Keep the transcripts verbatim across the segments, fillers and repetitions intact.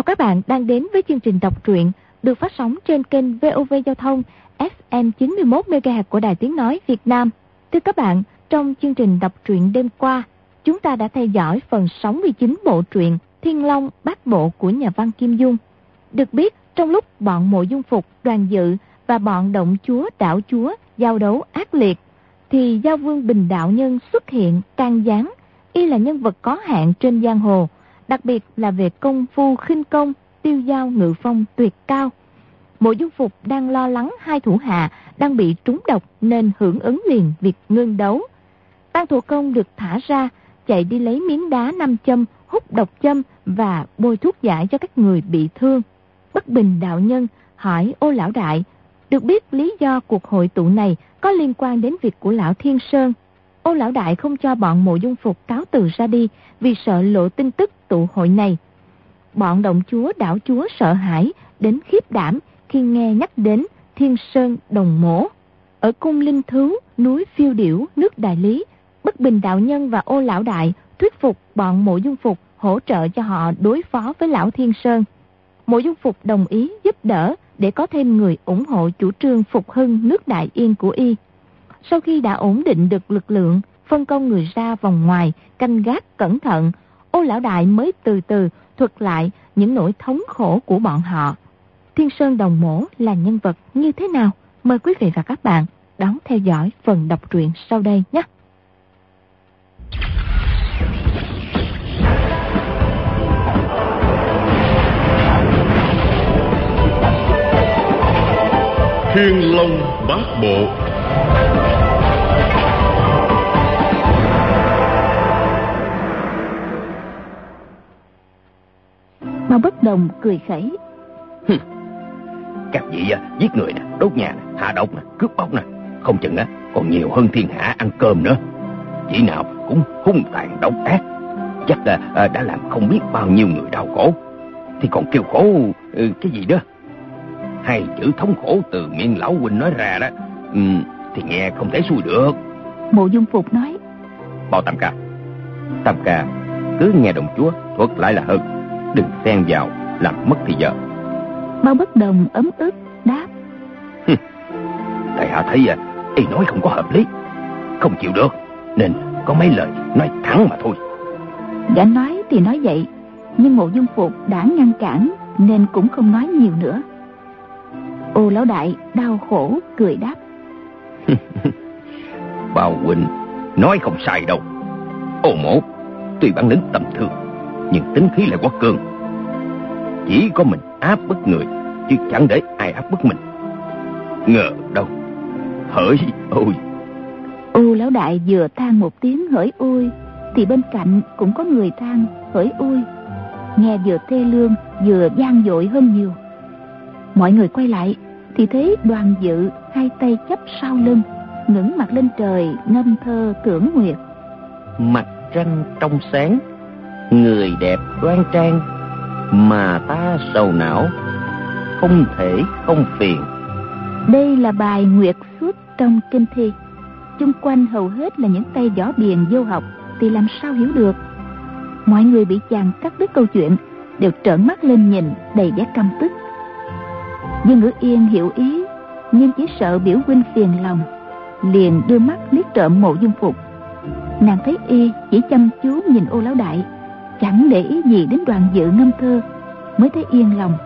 các bạn đang đến với chương trình đọc truyện được phát sóng trên kênh vê o vê Giao thông ép em chín mươi mốt mê ga héc của Đài Tiếng Nói Việt Nam. Thưa các bạn, trong chương trình đọc truyện đêm qua, chúng ta đã theo dõi phần sáu mươi chín bộ truyện Thiên Long Bát Bộ của nhà văn Kim Dung. Được biết, trong lúc bọn Mộ Dung Phục, Đoàn Dự và bọn động chúa đảo chúa giao đấu ác liệt, thì Giao Vương Bình Đạo Nhân xuất hiện can gián. Y là nhân vật có hạn trên giang hồ, đặc biệt là về công phu khinh công, tiêu dao ngự phong tuyệt cao. Mộ Dung Phục đang lo lắng hai thủ hạ đang bị trúng độc nên hưởng ứng liền việc ngưng đấu. Tang Thủ Công được thả ra, chạy đi lấy miếng đá nam châm, hút độc châm và bôi thuốc giải cho các người bị thương. Bất Bình Đạo Nhân hỏi Ô Lão Đại, được biết lý do cuộc hội tụ này có liên quan đến việc của Lão Thiên Sơn. Ô Lão Đại không cho bọn Mộ Dung Phục cáo từ ra đi vì sợ lộ tin tức tụ hội này. Bọn động chúa đảo chúa sợ hãi đến khiếp đảm khi nghe nhắc đến Thiên Sơn Đồng Mổ. Ở cung Linh Thứu, núi Phiêu Điểu, nước Đại Lý, Bất Bình Đạo Nhân và Ô Lão Đại thuyết phục bọn Mộ Dung Phục hỗ trợ cho họ đối phó với Lão Thiên Sơn. Mộ Dung Phục đồng ý giúp đỡ để có thêm người ủng hộ chủ trương phục hưng nước Đại Yên của y. Sau khi đã ổn định được lực lượng, phân công người ra vòng ngoài, canh gác cẩn thận, Ô Lão Đại mới từ từ thuật lại những nỗi thống khổ của bọn họ. Thiên Sơn Đồng Mổ là nhân vật như thế nào? Mời quý vị và các bạn đón theo dõi phần đọc truyện sau đây nhé. Thiên Long Bát Bộ. Mao Bất Đồng cười khẩy. Các vị giết người nè, đốt nhà nè, hạ độc nè, cướp bóc nè, không chừng á còn nhiều hơn thiên hạ ăn cơm nữa. Chỉ nào cũng hung tàn độc ác, chắc là đã làm không biết bao nhiêu người đau khổ, thì còn kêu khổ cái gì đó. Hai chữ thống khổ từ miệng lão huynh nói ra đó, ừ, thì nghe không thể xuôi được. Mộ Dung Phục nói. Bao Tam Ca, Tam Ca cứ nghe đồng chúa thuật lại là hơn, đừng xen vào làm mất thì giờ. Bao Bất Đồng ấm ức đáp. Tại hạ thấy à, y nói không có hợp lý, không chịu được, nên có mấy lời nói thẳng mà thôi. Gã nói thì nói vậy, nhưng Mộ Dung Phục đã ngăn cản nên cũng không nói nhiều nữa. Ô Lão Đại đau khổ cười đáp. Bao huynh nói không sai đâu. Ô Mộ tuy bản lĩnh tầm thường, nhưng tính khí lại quá cương. Chỉ có mình áp bức người, chứ chẳng để ai áp bức mình. Ngờ đâu. Hỡi ôi. Ô Lão Đại vừa than một tiếng hỡi ôi, thì bên cạnh cũng có người than hỡi ôi, nghe vừa thê lương vừa vang dội hơn nhiều. Mọi người quay lại thì thấy Đoàn Dự hai tay chắp sau lưng, ngẩng mặt lên trời ngâm thơ tưởng nguyệt. Mặt trăng trong sáng, người đẹp đoan trang, mà ta sầu não, không thể không phiền. Đây là bài nguyệt xuất trong kinh thi. Chung quanh hầu hết là những tay võ biền vô học, thì làm sao hiểu được. Mọi người bị chàng cắt đứt câu chuyện đều trợn mắt lên nhìn đầy vẻ căm tức. Dương Ngữ Yên hiểu ý, nhưng chỉ sợ biểu huynh phiền lòng, liền đưa mắt liếc trộm Mộ Dung Phục. Nàng thấy y chỉ chăm chú nhìn Ô Lão Đại, chẳng để ý gì đến Đoàn Dự ngâm thơ, mới thấy yên lòng.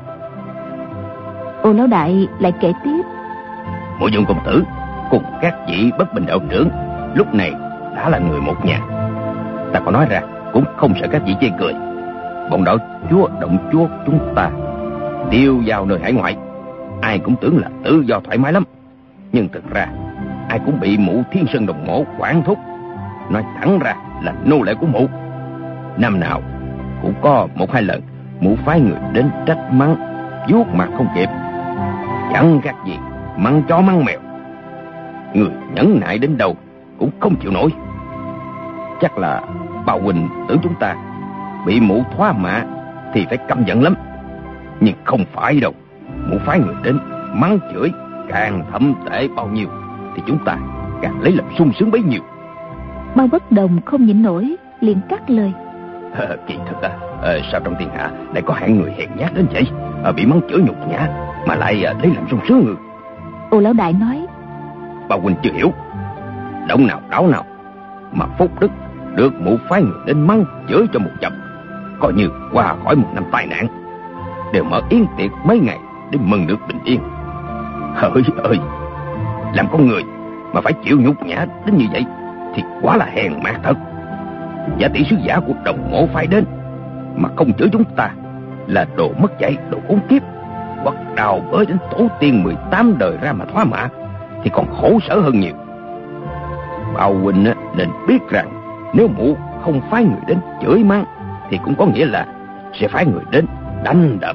Ô Lão Đại lại kể tiếp. Mộ Dung công tử cùng các vị Bất Bình đạo trưởng lúc này đã là người một nhà. Ta có nói ra cũng không sợ các vị chê cười. Bọn đạo chúa động chúa chúng ta tiêu vào nơi hải ngoại, ai cũng tưởng là tự do thoải mái lắm, nhưng thực ra ai cũng bị mụ Thiên Sơn Đồng Mổ quản thúc. Nói thẳng ra là nô lệ của mụ. Năm nào cũng có một hai lần mụ phái người đến trách mắng, vuốt mặt không kịp, chẳng khác gì mắng chó mắng mèo. Người nhẫn nại đến đâu cũng không chịu nổi. Chắc là Bao huynh tưởng chúng ta bị mụ thoá mạ thì phải căm giận lắm, nhưng không phải đâu. Mụ phái người đến mắng chửi càng thậm tệ bao nhiêu thì chúng ta càng lấy làm sung sướng bấy nhiêu. Bao Bất Đồng không nhịn nổi liền cắt lời. À, kỳ thực à, Ờ, sao trong thiên hạ lại có hạng người hèn nhát đến vậy? À, bị mắng chửi nhục nhã mà lại à, lấy làm sung sướng ngư. Ô lão đại nói: Bà huynh chưa hiểu. Động nào đáo nào mà phúc đức được mụ phái người đến mắng chửi cho một chập, coi như qua khỏi một năm tai nạn, đều mở yến tiệc mấy ngày để mừng được bình yên. Hỡi ơi, làm con người mà phải chịu nhục nhã đến như vậy thì quá là hèn mạt thật. Giả tỷ sứ giả của Đồng Mộ phái đến mà không chửi chúng ta là đồ mất dạy, đồ khốn kiếp, hoặc đào bới đến tổ tiên mười tám đời ra mà thoá mạ thì còn khổ sở hơn nhiều. Bao huynh nên biết rằng nếu mụ không phái người đến chửi mắng thì cũng có nghĩa là sẽ phái người đến đánh đập.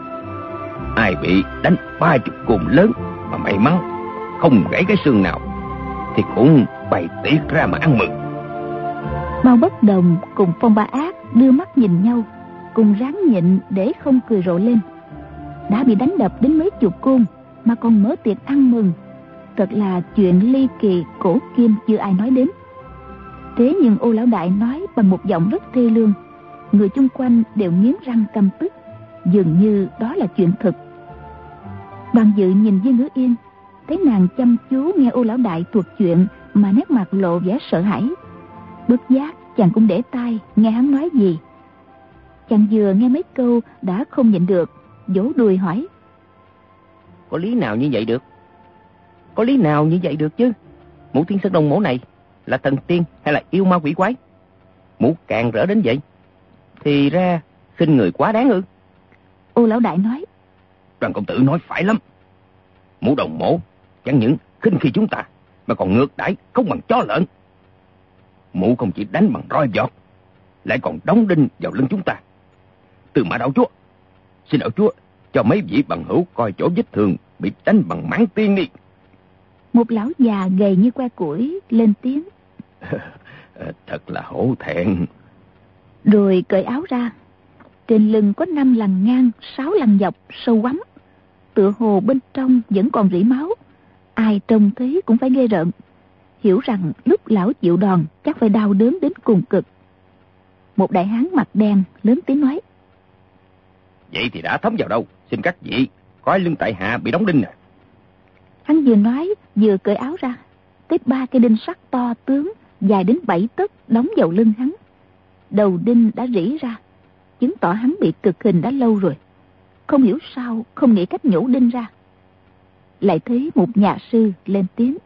Ai bị đánh ba chục cùn lớn mà may mắn không gãy cái xương nào thì cũng bày tiệc ra mà ăn mừng. Mao Bất Đồng cùng Phong Ba Ác đưa mắt nhìn nhau, cùng ráng nhịn để không cười rộ lên. Đã bị đánh đập đến mấy chục côn mà còn mở tiệc ăn mừng, thật là chuyện ly kỳ cổ kim chưa ai nói đến. Thế nhưng Ô lão đại nói bằng một giọng rất thê lương, người chung quanh đều nghiến răng căm tức, dường như đó là chuyện thật. Đoàn Dự nhìn Viên Ngữ Yên, thấy nàng chăm chú nghe Ô lão đại thuật chuyện mà nét mặt lộ vẻ sợ hãi. Bất giác chàng cũng để tai nghe hắn nói gì. Chàng vừa nghe mấy câu đã không nhịn được, vỗ đùi hỏi: Có lý nào như vậy được? Có lý nào như vậy được chứ? Mụ Thiên Sơn Đồng Mộ này là thần tiên hay là yêu ma quỷ quái? Mụ càng rỡ đến vậy thì ra khinh người quá đáng ư? Ô lão đại nói: Đoàn công tử nói phải lắm. Mụ Đồng Mộ chẳng những khinh khi chúng ta mà còn ngược đãi không bằng chó lợn. Mụ không chỉ đánh bằng roi giọt, lại còn đóng đinh vào lưng chúng ta. Từ Mã đạo chúa, xin đạo chúa cho mấy vị bằng hữu coi chỗ vết thương bị đánh bằng mãng tiên đi. Một lão già gầy như que củi lên tiếng: Thật là hổ thẹn. Rồi cởi áo ra. Trên lưng có năm lằn ngang, sáu lằn dọc sâu quắm, tựa hồ bên trong vẫn còn rỉ máu. Ai trông thấy cũng phải ghê rợn, hiểu rằng lúc lão chịu đòn chắc phải đau đớn đến cùng cực. Một đại hán mặt đen lớn tiếng nói: Vậy thì đã thấm vào đâu? Xin các vị coi lưng tại hạ bị đóng đinh nè. Hắn vừa nói vừa cởi áo ra, tới ba cây đinh sắt to tướng dài đến bảy tấc đóng vào lưng hắn. Đầu đinh đã rỉ ra, chứng tỏ hắn bị cực hình đã lâu rồi. Không hiểu sao không nghĩ cách nhổ đinh ra. Lại thấy một nhà sư lên tiếng: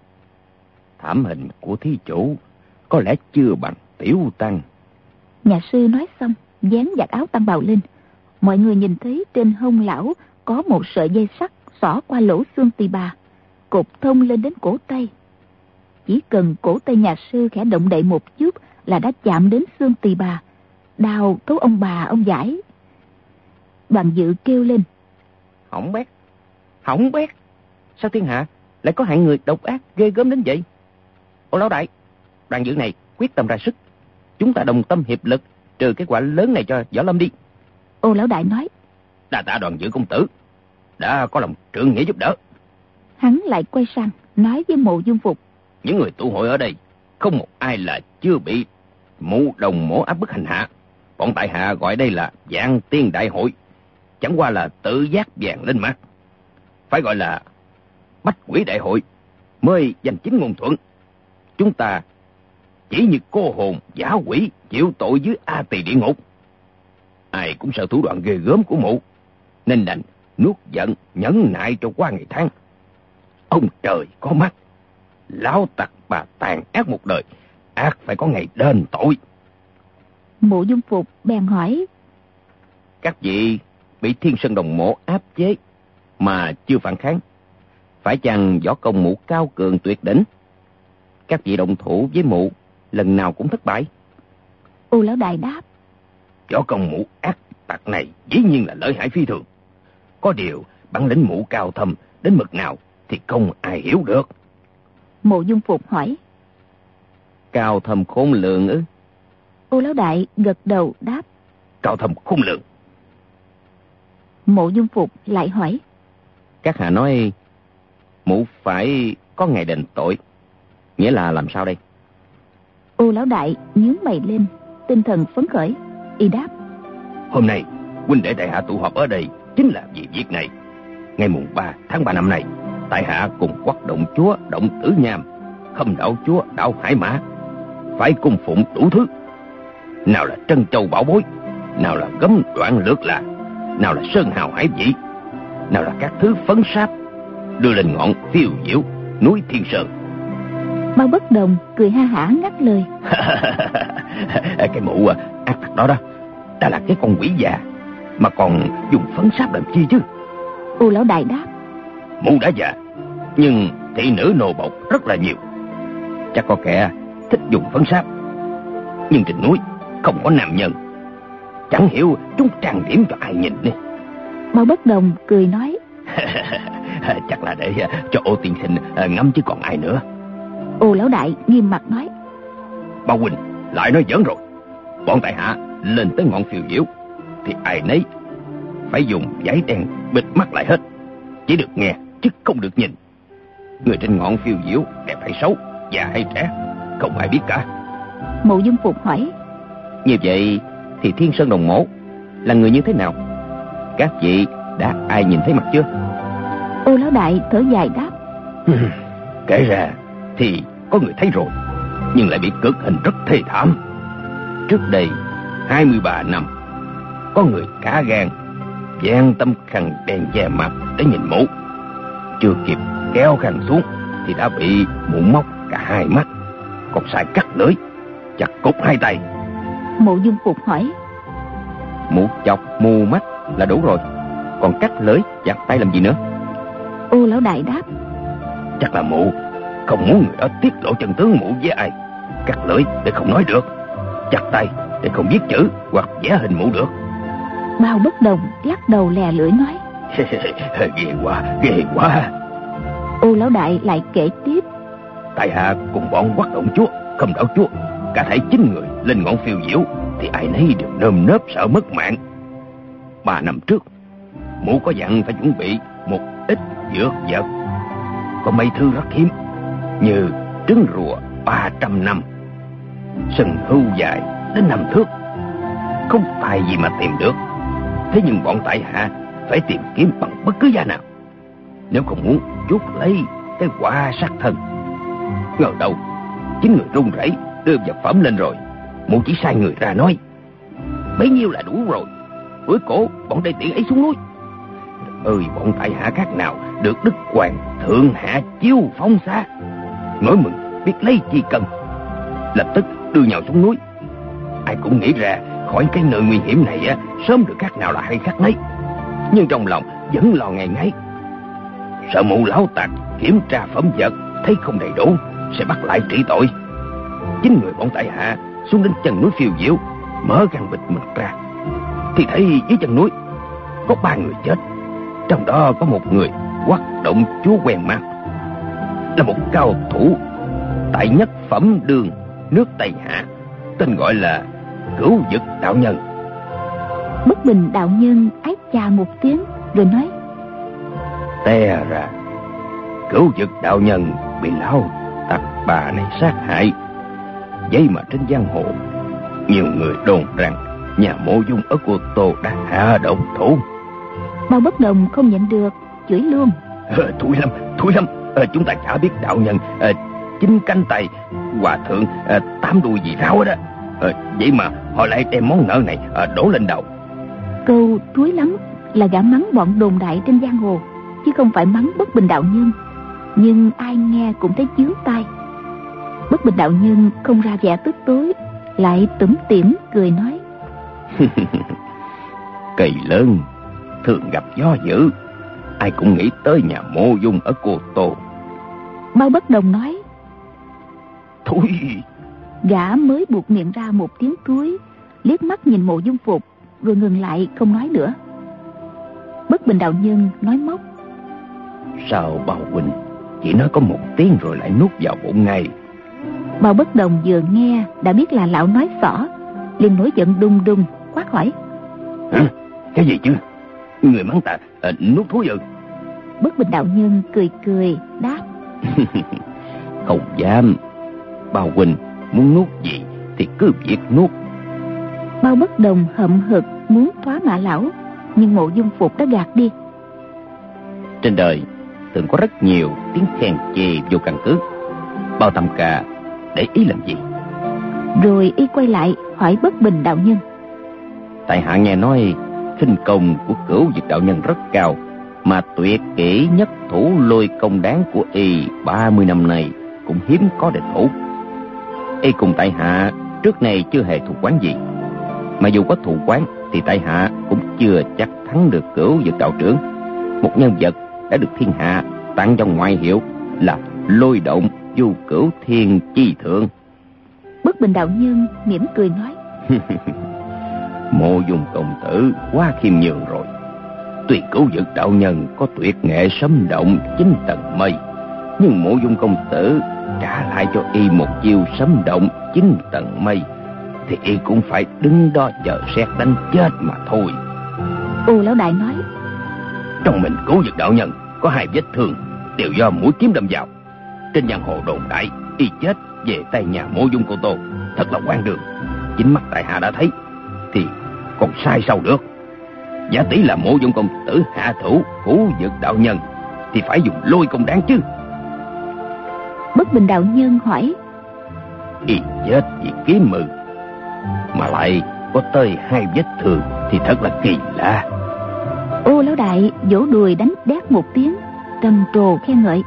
Thảm hình của thí chủ có lẽ chưa bằng tiểu tăng. Nhà sư nói xong dán vạt áo tăng bào lên. Mọi người nhìn thấy trên hông lão có một sợi dây sắt xỏ qua lỗ xương tỳ bà, cột thông lên đến cổ tay. Chỉ cần cổ tay nhà sư khẽ động đậy một chút là đã chạm đến xương tỳ bà, đau thấu ông bà ông giải. Đoàn Dự kêu lên: Hỏng bét, hỏng bét. Sao thiên hạ lại có hạng người độc ác ghê gớm đến vậy? Ô lão đại, Đoàn Dự này quyết tâm ra sức, chúng ta đồng tâm hiệp lực trừ cái quả lớn này cho Võ Lâm đi. Ô lão đại nói: Đa tạ Đoàn Dự công tử đã có lòng trượng nghĩa giúp đỡ. Hắn lại quay sang nói với Mộ Dung Phục: Những người tụ hội ở đây không một ai là chưa bị Mụ Đồng Mộ áp bức hành hạ. Bọn tại hạ gọi đây là Vạn Tiên Đại Hội, chẳng qua là tự giác vàng lên mặt. Phải gọi là Bách Quỷ Đại Hội mới danh chính ngôn thuận. Chúng ta chỉ như cô hồn giả quỷ chịu tội dưới A Tỳ địa ngục. Ai cũng sợ thủ đoạn ghê gớm của mụ, nên đành nuốt giận nhẫn nại cho qua ngày tháng. Ông trời có mắt, lão tặc bà tàn ác một đời, ác phải có ngày đền tội. Mộ Dung Phục bèn hỏi: Các vị bị Thiên Sơn Đồng Mộ áp chế mà chưa phản kháng, phải chăng võ công mụ cao cường tuyệt đỉnh? Các vị động thủ với mụ lần nào cũng thất bại? Ô lão đại đáp: Võ công mụ ác tặc này dĩ nhiên là lợi hại phi thường. Có điều bản lĩnh mụ cao thâm đến mực nào thì không ai hiểu được. Mộ Dung Phục hỏi: Cao thâm khôn lường ư? Ô lão đại gật đầu đáp: Cao thâm khôn lường. Mộ Dung Phục lại hỏi: Các hạ nói mụ phải có ngày đền tội, nghĩa là làm sao đây? Ô lão đại nhướng mày lên, tinh thần phấn khởi, y đáp: Hôm nay huynh đệ tại hạ tụ họp ở đây chính là vì việc này. Ngày mùng ba tháng ba năm nay, tại hạ cùng Quắc Động Chúa Động Tử Nham, Khâm Đạo Chúa Đạo Hải Mã phải cung phụng đủ thứ. Nào là trân châu bảo bối, nào là gấm đoạn lược là, nào là sơn hào hải vị, nào là các thứ phấn sáp, đưa lên ngọn phiêu diễu núi Thiên Sơn. Mao Bất Đồng cười ha hả ngắt lời. Cái mụ ác tặc đó đó, đã là cái con quỷ già mà còn dùng phấn sáp làm chi chứ? Ô lão đại đáp. Mụ đã già, nhưng thị nữ nô bộc rất là nhiều. Chắc có kẻ thích dùng phấn sáp, nhưng trên núi không có nam nhân, chẳng hiểu chúng trang điểm cho ai nhìn đi. Mao Bất Đồng cười nói. Chắc là để cho Ô tiên sinh ngắm chứ còn ai nữa. Ô lão đại nghiêm mặt nói. Bao huynh lại nói giỡn rồi. Bọn tại hạ lên tới ngọn phiêu diễu thì ai nấy phải dùng giấy đen bịt mắt lại hết, chỉ được nghe chứ không được nhìn. Người trên ngọn phiêu diễu đẹp hay xấu, già hay trẻ, không ai biết cả. Mộ Dung Phục hỏi. Như vậy thì Thiên Sơn Đồng Mộ là người như thế nào? Các vị đã ai nhìn thấy mặt chưa? Ô lão đại thở dài đáp. Kể ra thì có người thấy rồi, nhưng lại bị cực hình rất thê thảm. Trước đây hai mươi ba năm, có người cả gan dán tấm khăn đen che mặt để nhìn mụ. Chưa kịp kéo khăn xuống thì đã bị mụ móc cả hai mắt, còn xài cắt lưỡi chặt cụt hai tay. Mộ Dung Phục hỏi. Mụ chọc mù mắt là đủ rồi, còn cắt lưỡi chặt tay làm gì nữa? Ô lão đại đáp. Chắc là mụ không muốn người đó tiết lộ chân tướng mụ với ai. Cắt lưỡi để không nói được, chặt tay để không viết chữ hoặc vẽ hình mụ được. Mao Bất Đồng lắc đầu lè lưỡi nói. Ghê quá, ghê quá. Ô lão đại lại kể tiếp. Tại hạ cùng bọn Quắc Động Chúa, Khâm Đạo Chúa, cả thảy chín người lên ngọn phiêu diễu thì ai nấy đều nơm nớp sợ mất mạng. Ba năm trước, mụ có dặn phải chuẩn bị một ít dược vật, có mấy thứ rất hiếm, như trứng rùa ba trăm năm, sừng hưu dài đến năm thước. Không tài gì mà tìm được. Thế nhưng bọn tại hạ phải tìm kiếm bằng bất cứ giá nào, nếu không muốn chuốc lấy cái quả sát thân. Ngờ đâu chính người run rẩy đưa vật phẩm lên rồi, mụ chỉ sai người ra nói bấy nhiêu là đủ rồi, bữa cổ bọn đầy tiện ấy xuống núi. Ơi bọn tại hạ khác nào được Đức Hoàng thượng hạ chiêu phong xa, nỗi mừng biết lấy chi cần, lập tức đưa nhau xuống núi. Ai cũng nghĩ ra khỏi cái nơi nguy hiểm này á, sớm được khác nào là hay khác nấy, nhưng trong lòng vẫn lo ngày ngáy, sợ mụ lão tặc kiểm tra phẩm vật thấy không đầy đủ sẽ bắt lại trị tội. Chính người bọn tại hạ xuống đến chân núi phiêu diễu, mở gan bịch mình ra thì thấy dưới chân núi có ba người chết, trong đó có một người Quắc Động Chúa quen mặt, là một cao thủ tại nhất phẩm đường nước Tây Hạ, tên gọi là Cửu Dực đạo nhân. Bất Bình đạo nhân ái chà một tiếng rồi nói. Té ra Cửu Dực đạo nhân bị lão tặc bà này sát hại. Vậy mà trên giang hồ nhiều người đồn rằng nhà Mộ Dung ở Cô Tô đã hạ độc thủ. Bao Bất Đồng không nhịn được chửi luôn. Ờ, thúi lắm, thúi lắm. Ờ, chúng ta chả biết đạo nhân ờ, chín cánh tay, hòa thượng ờ, tám đuôi gì ráo đó. Ờ, vậy mà họ lại đem món nợ này ờ, đổ lên đầu. Câu thúi lắm là gã mắng bọn đồn đại trên giang hồ, chứ không phải mắng Bất Bình đạo nhân. Nhưng ai nghe cũng thấy chướng tai. Bất Bình đạo nhân không ra vẻ tức tối, lại tủm tỉm cười nói. Cây lớn thường gặp gió dữ, ai cũng nghĩ tới nhà Mộ Dung ở Cô Tô. Bao Bất Đồng nói. Thôi. Gã mới buộc miệng ra một tiếng thúi, liếc mắt nhìn Mộ Dung Phục rồi ngừng lại không nói nữa. Bất Bình đạo nhân nói móc. Sao Bao huynh chỉ nói có một tiếng rồi lại nuốt vào bụng ngay? Bao Bất Đồng vừa nghe đã biết là lão nói xỏ, liền nổi giận đùng đùng quát hỏi. Hả? Cái gì chứ? Người mắng ta à, nuốt thúi ư? Bất Bình đạo nhân cười cười đáp. Không dám. Bao huynh muốn nuốt gì thì cứ việc nuốt. Bao Bất Đồng hậm hực muốn thoá mạ lão, nhưng Mộ Dung Phục đã gạt đi. Trên đời từng có rất nhiều tiếng khen chê vô căn cứ. Bao Tam Ca để ý làm gì? Rồi y quay lại hỏi Bất Bình đạo nhân. Tại hạ nghe nói khinh công của Cửu Dực đạo nhân rất cao, mà tuyệt kỹ nhất thủ lôi công đáng của y ba mươi năm nay cũng hiếm có địch thủ. Y cùng tại hạ trước nay chưa hề thù oán gì, mà dù có thù oán thì tại hạ cũng chưa chắc thắng được Cửu Dực đạo trưởng, một nhân vật đã được thiên hạ tặng cho ngoại hiệu là lôi động du cửu thiên chi thượng. Bất Bình đạo nhân mỉm cười nói. Mộ Dung công tử quá khiêm nhường rồi. Tuy Cửu Dực đạo nhân có tuyệt nghệ sấm động chín tầng mây, nhưng Mộ Dung công tử trả lại cho y một chiêu sấm động chín tầng mây thì y cũng phải đứng đó chờ sét đánh chết mà thôi. Ô lão đại nói. Trong mình Cửu Dực đạo nhân có hai vết thương đều do mũi kiếm đâm vào. Trên giang hồ đồn đại y chết về tay nhà Mộ Dung cô tô, thật là hoang đường. Chính mắt tại hạ đã thấy thì còn sai sao được. Giả tỷ là Mộ Dung công tử hạ thủ Cửu Dực đạo nhân thì phải dùng lôi công đáng chứ. Bất Bình đạo nhân hỏi. Y chết vì kiếm mừ mà lại có tới hai vết thương thì thật là kỳ lạ. Ô lão đại vỗ đùi đánh đét một tiếng, trầm trồ khen ngợi.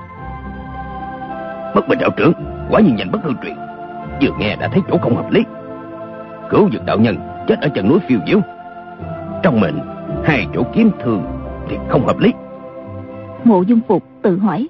Bất Bình đạo trưởng quả nhiên nhanh bất hư truyền, vừa nghe đã thấy chỗ không hợp lý. Cửu Dực đạo nhân chết ở chân núi Phiêu Diễu, trong mình hai chỗ kiếm thương thì không hợp lý. Mộ Dung Phục tự hỏi.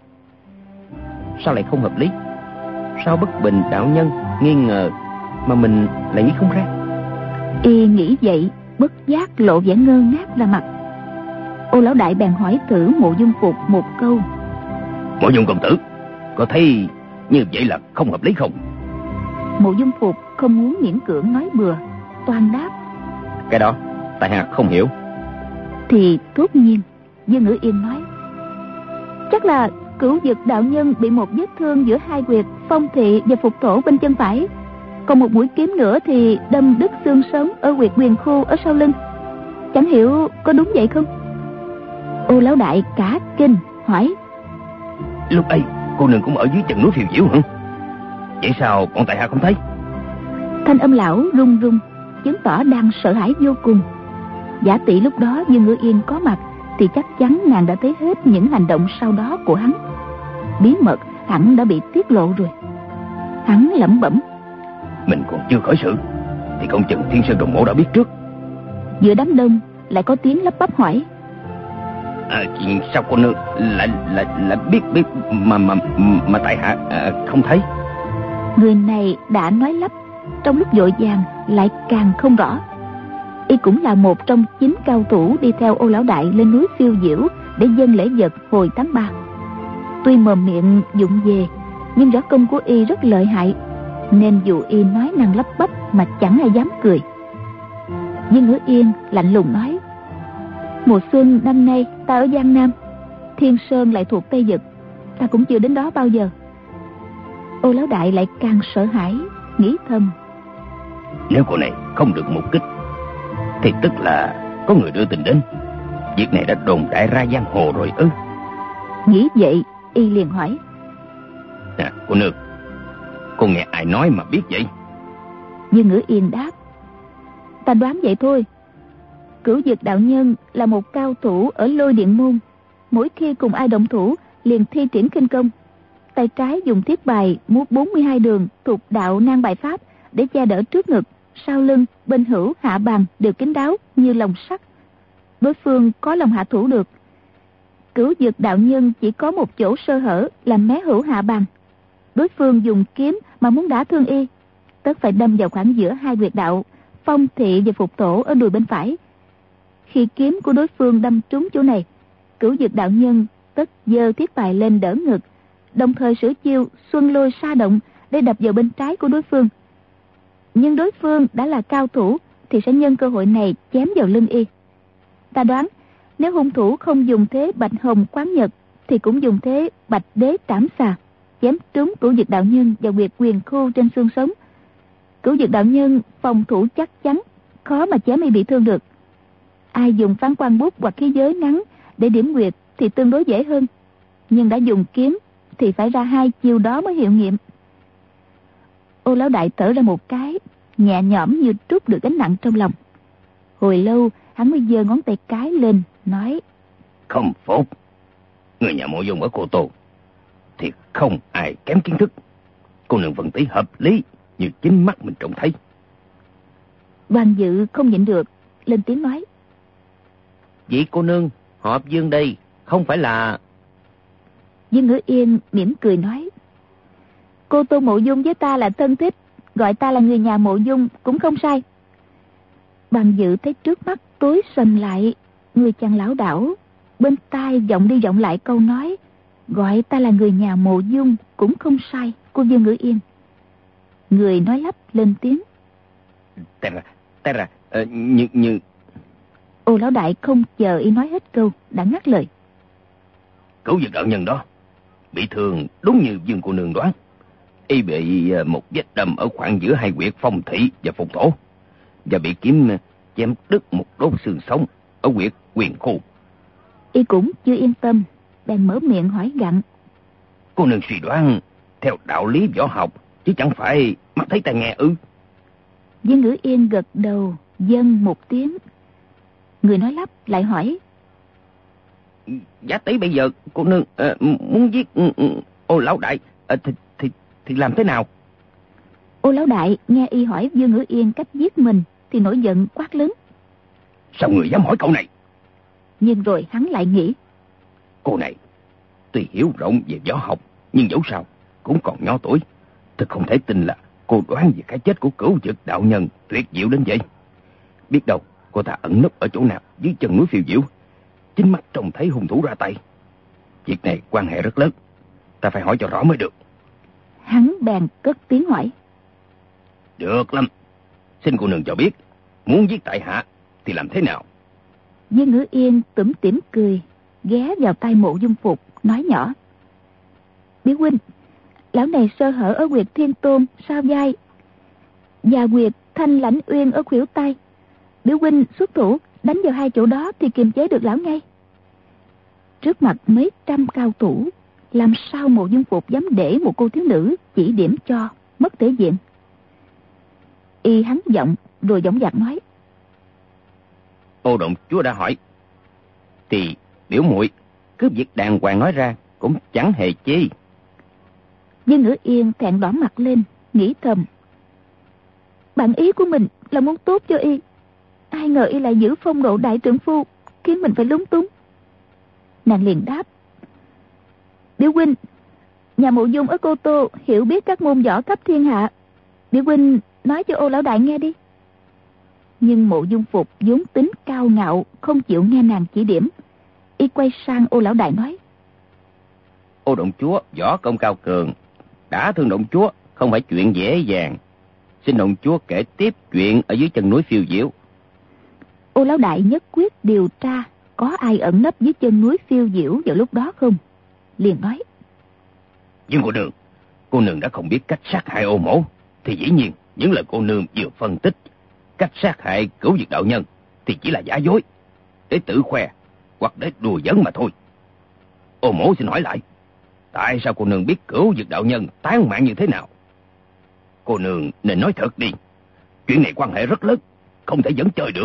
Sao lại không hợp lý? Sao Bất Bình đạo nhân nghi ngờ mà mình lại nghĩ không ra? Y nghĩ vậy, bất giác lộ vẻ ngơ ngác ra mặt. Ô lão đại bèn hỏi thử Mộ Dung Phục một câu. Mộ Dung công tử có thấy như vậy là không hợp lý không? Mộ Dung Phục không muốn miễn cưỡng nói bừa, toan đáp. Cái đó tại hạ không hiểu. Thì thốt nhiên Dương Ngữ Yên nói. Chắc là Cửu Dực đạo nhân bị một vết thương giữa hai huyệt phong thị và phục thổ bên chân phải, còn một mũi kiếm nữa thì đâm đứt xương sống ở huyệt quyền khu ở sau lưng. Chẳng hiểu có đúng vậy không? Ô lão đại cả kinh hỏi. Lúc ấy cô nương cũng ở dưới chân núi Phiêu Diễu hả? Vậy sao bọn tại hạ không thấy? Thanh âm lão run run, chứng tỏ đang sợ hãi vô cùng. Giả tỷ lúc đó Dương Ngữ Yên có mặt thì chắc chắn nàng đã thấy hết những hành động sau đó của hắn. Bí mật hẳn đã bị tiết lộ rồi. Hắn lẩm bẩm. Mình còn chưa khởi sự thì không chừng Thiên Sơn Đồng Mộ đã biết trước. Giữa đám đông lại có tiếng lắp bắp hỏi. À, sao cô nương lại lại lại biết biết mà mà mà tại hạ à, không thấy? Người này đã nói lắp, trong lúc vội vàng lại càng không rõ. Y cũng là một trong chín cao thủ đi theo Ô lão đại lên núi Phiêu Diễu để dâng lễ vật hồi tháng ba. Tuy mồm miệng dụng về, nhưng võ công của y rất lợi hại, nên dù y nói năng lắp bắp mà chẳng ai dám cười. Dương Ngữ Yên lạnh lùng nói. Mùa xuân năm nay ta ở Giang Nam, Thiên Sơn lại thuộc Tây Dực, ta cũng chưa đến đó bao giờ. Ô lão đại lại càng sợ hãi, nghĩ thầm. Nếu cô này không được mục kích thì tức là có người đưa tin đến. Việc này đã đồn đại ra giang hồ rồi ư? Nghĩ vậy y liền hỏi. À, cô nương, cô nghe ai nói mà biết vậy? Dương Ngữ Yên đáp. Ta đoán vậy thôi. Cửu Dực đạo nhân là một cao thủ ở Lôi Điện Môn, mỗi khi cùng ai động thủ liền thi triển khinh công. Tay trái dùng thiết bài múa bốn mươi hai đường thuộc đạo nan bài pháp để che đỡ trước ngực, sau lưng, bên hữu, hạ bàn đều kín đáo như lồng sắt. Đối phương có lòng hạ thủ được. Cửu Dực đạo nhân chỉ có một chỗ sơ hở là mé hữu hạ bàn. Đối phương dùng kiếm mà muốn đả thương y, tất phải đâm vào khoảng giữa hai huyệt đạo phong thị và phục tổ ở đùi bên phải. Khi kiếm của đối phương đâm trúng chỗ này, Cửu Dực đạo nhân tất giơ thiết bài lên đỡ ngực, đồng thời sử chiêu xuân lôi sa động để đập vào bên trái của đối phương. Nhưng đối phương đã là cao thủ thì sẽ nhân cơ hội này chém vào lưng y. Ta đoán nếu hung thủ không dùng thế bạch hồng quán nhật thì cũng dùng thế bạch đế trảm xà, chém trúng Cửu Dực đạo nhân vào huyệt quyền khu trên xương sống. Cửu Dực đạo nhân phòng thủ chắc chắn, khó mà chém y bị thương được. Ai dùng phán quan bút hoặc khí giới ngắn để điểm huyệt thì tương đối dễ hơn, nhưng đã dùng kiếm thì phải ra hai chiêu đó mới hiệu nghiệm. Ô lão đại thở ra một cái, nhẹ nhõm như trút được gánh nặng trong lòng. Hồi lâu hắn mới giơ ngón tay cái lên, nói: Không phục. Người nhà Mộ Dung ở Cô Tô thì không ai kém kiến thức. Cô nương vận tí hợp lý như chính mắt mình trông thấy. Đoàn Dự không nhịn được, lên tiếng nói: Vị cô nương họ Dương đây không phải là... Dương Ngữ Yên mỉm cười nói: Cô Tô Mộ Dung với ta là thân thích, gọi ta là người nhà Mộ Dung cũng không sai. Đoàn Dự thấy trước mắt tối sầm lại, người chàng lão đảo, bên tai vọng đi vọng lại câu nói gọi ta là người nhà Mộ Dung cũng không sai của Dương Ngữ Yên. Người nói lắp lên tiếng: Ta ra, ta ra, uh, như, như... Ô lão đại không chờ y nói hết câu đã ngắt lời: Cửu Dực đạo nhân đó bị thương đúng như Dương cô nương đoán. Y bị một vết đâm ở khoảng giữa hai huyệt phong thị và phục thổ, và bị kiếm chém đứt một đốt xương sống ở huyệt quyền khu. Y cũng chưa yên tâm, bèn mở miệng hỏi gặn: Cô nương suy đoán theo đạo lý võ học, chứ chẳng phải mắt thấy tai nghe ư? Dương Ngữ Yên gật đầu dâng một tiếng. Người nói lắp lại hỏi: Giả tỷ bây giờ cô nương uh, muốn giết uh, uh, ô lão đại uh, thì, thì, thì làm thế nào? Ô lão đại nghe y hỏi Dương Ngữ Yên cách giết mình thì nổi giận quát lớn: Sao người dám hỏi câu này? Nhưng rồi hắn lại nghĩ: Cô này tuy hiểu rộng về võ học, nhưng dẫu sao cũng còn nhỏ tuổi. Tôi không thể tin là cô đoán về cái chết của Cửu Dực đạo nhân tuyệt diệu đến vậy. Biết đâu cô ta ẩn núp ở chỗ nào dưới chân núi phiêu diệu, chính mắt trông thấy hung thủ ra tay. Việc này quan hệ rất lớn, ta phải hỏi cho rõ mới được. Hắn bèn cất tiếng hỏi: Được lắm, xin cô nương cho biết, muốn giết tại hạ thì làm thế nào? Dương Ngữ Yên tủm tỉm cười, ghé vào tai Mộ Dung Phục nói nhỏ: Biểu huynh, lão này sơ hở ở huyệt Thiên Tôn sao vai và huyệt Thanh Lãnh Uyên ở khuỷu tay. Biểu huynh xuất thủ đánh vào hai chỗ đó thì kiềm chế được lão ngay. Trước mặt mấy trăm cao thủ, làm sao Mộ Dung Phục dám để một cô thiếu nữ chỉ điểm cho, mất thể diện. Y hắn giọng rồi dõng dạc nói: Ô động chúa đã hỏi thì biểu muội cứ việc đàng hoàng nói ra cũng chẳng hề chi. Dương Ngữ Yên thẹn đỏ mặt lên, nghĩ thầm: Bản ý của mình là muốn tốt cho y, ai ngờ y lại giữ phong độ đại trượng phu, khiến mình phải lúng túng. Nàng liền đáp: Biểu huynh, nhà Mộ Dung ở Cô Tô hiểu biết các môn võ khắp thiên hạ, biểu huynh nói cho ô lão đại nghe đi. Nhưng Mộ Dung Phục vốn tính cao ngạo, không chịu nghe nàng chỉ điểm. Y quay sang ô lão đại nói: Ô động chúa võ công cao cường, đã thương động chúa không phải chuyện dễ dàng. Xin động chúa kể tiếp chuyện ở dưới chân núi phiêu diệu. Ô lão đại nhất quyết điều tra có ai ẩn nấp dưới chân núi phiêu diệu vào lúc đó không, liền nói: Nhưng cô nương, cô nương đã không biết cách sát hại ô mổ, thì dĩ nhiên những lời cô nương vừa phân tích cách sát hại Cửu Dực đạo nhân thì chỉ là giả dối, để tự khoe hoặc để đùa giỡn mà thôi. Ô mổ xin hỏi lại, tại sao cô nương biết Cửu Dực đạo nhân tán mạng như thế nào? Cô nương nên nói thật đi, chuyện này quan hệ rất lớn, không thể dẫn chơi được.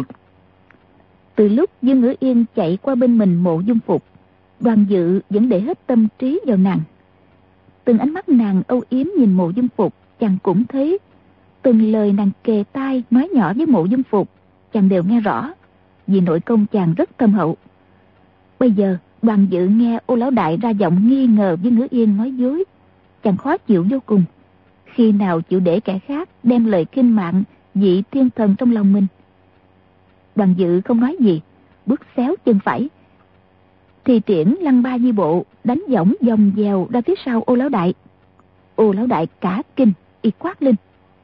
Từ lúc Dương Ngữ Yên chạy qua bên mình Mộ Dung Phục, Đoàn Dự vẫn để hết tâm trí vào nàng. Từng ánh mắt nàng âu yếm nhìn Mộ Dung Phục, chàng cũng thấy. Từng lời nàng kề tai nói nhỏ với Mộ Dung Phục, chàng đều nghe rõ, vì nội công chàng rất thâm hậu. Bây giờ Đoàn Dự nghe ô lão đại ra giọng nghi ngờ với Ngữ Yên nói dối, chàng khó chịu vô cùng. Khi nào chịu để kẻ khác đem lời khinh mạng vị thiên thần trong lòng mình? Đoàn Dự không nói gì, bước xéo chân phải, thì triển lăng ba di bộ đánh võng vòng dèo ra phía sau ô lão đại. Ô lão đại cả kinh, y quát lên: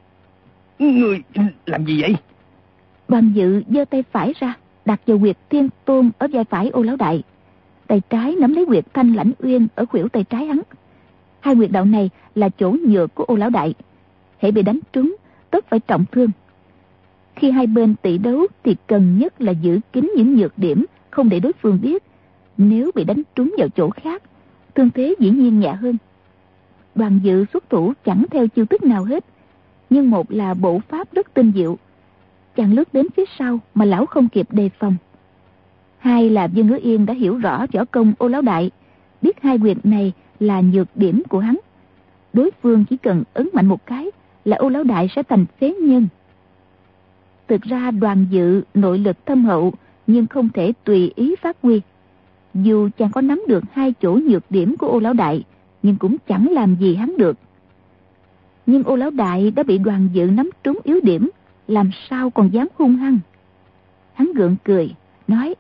Người làm gì vậy? Đoàn Dự giơ tay phải ra đặt vào huyệt Thiên Tôn ở vai phải ô lão đại, tay trái nắm lấy huyệt Thanh Lãnh Uyên ở khuỷu tay trái hắn. Hai huyệt đạo này là chỗ nhược của ô lão đại, hễ bị đánh trúng tất phải trọng thương. Khi hai bên tỷ đấu thì cần nhất là giữ kín những nhược điểm, không để đối phương biết. Nếu bị đánh trúng vào chỗ khác, thương thế dĩ nhiên nhẹ hơn. Đoàn Dự xuất thủ chẳng theo chiêu thức nào hết, nhưng một là bộ pháp rất tinh diệu, chàng lướt đến phía sau mà lão không kịp đề phòng. Hai là Dương Ngữ Yên đã hiểu rõ võ công Ô Lão Đại, biết hai quyền này là nhược điểm của hắn. Đối phương chỉ cần ấn mạnh một cái là Ô Lão Đại sẽ thành phế nhân. Thực ra Đoàn Dự nội lực thâm hậu nhưng không thể tùy ý phát huy. Dù chàng có nắm được hai chỗ nhược điểm của Ô Lão Đại, nhưng cũng chẳng làm gì hắn được. Nhưng Ô Lão Đại đã bị Đoàn Dự nắm trúng yếu điểm, làm sao còn dám hung hăng. Hắn gượng cười, nói: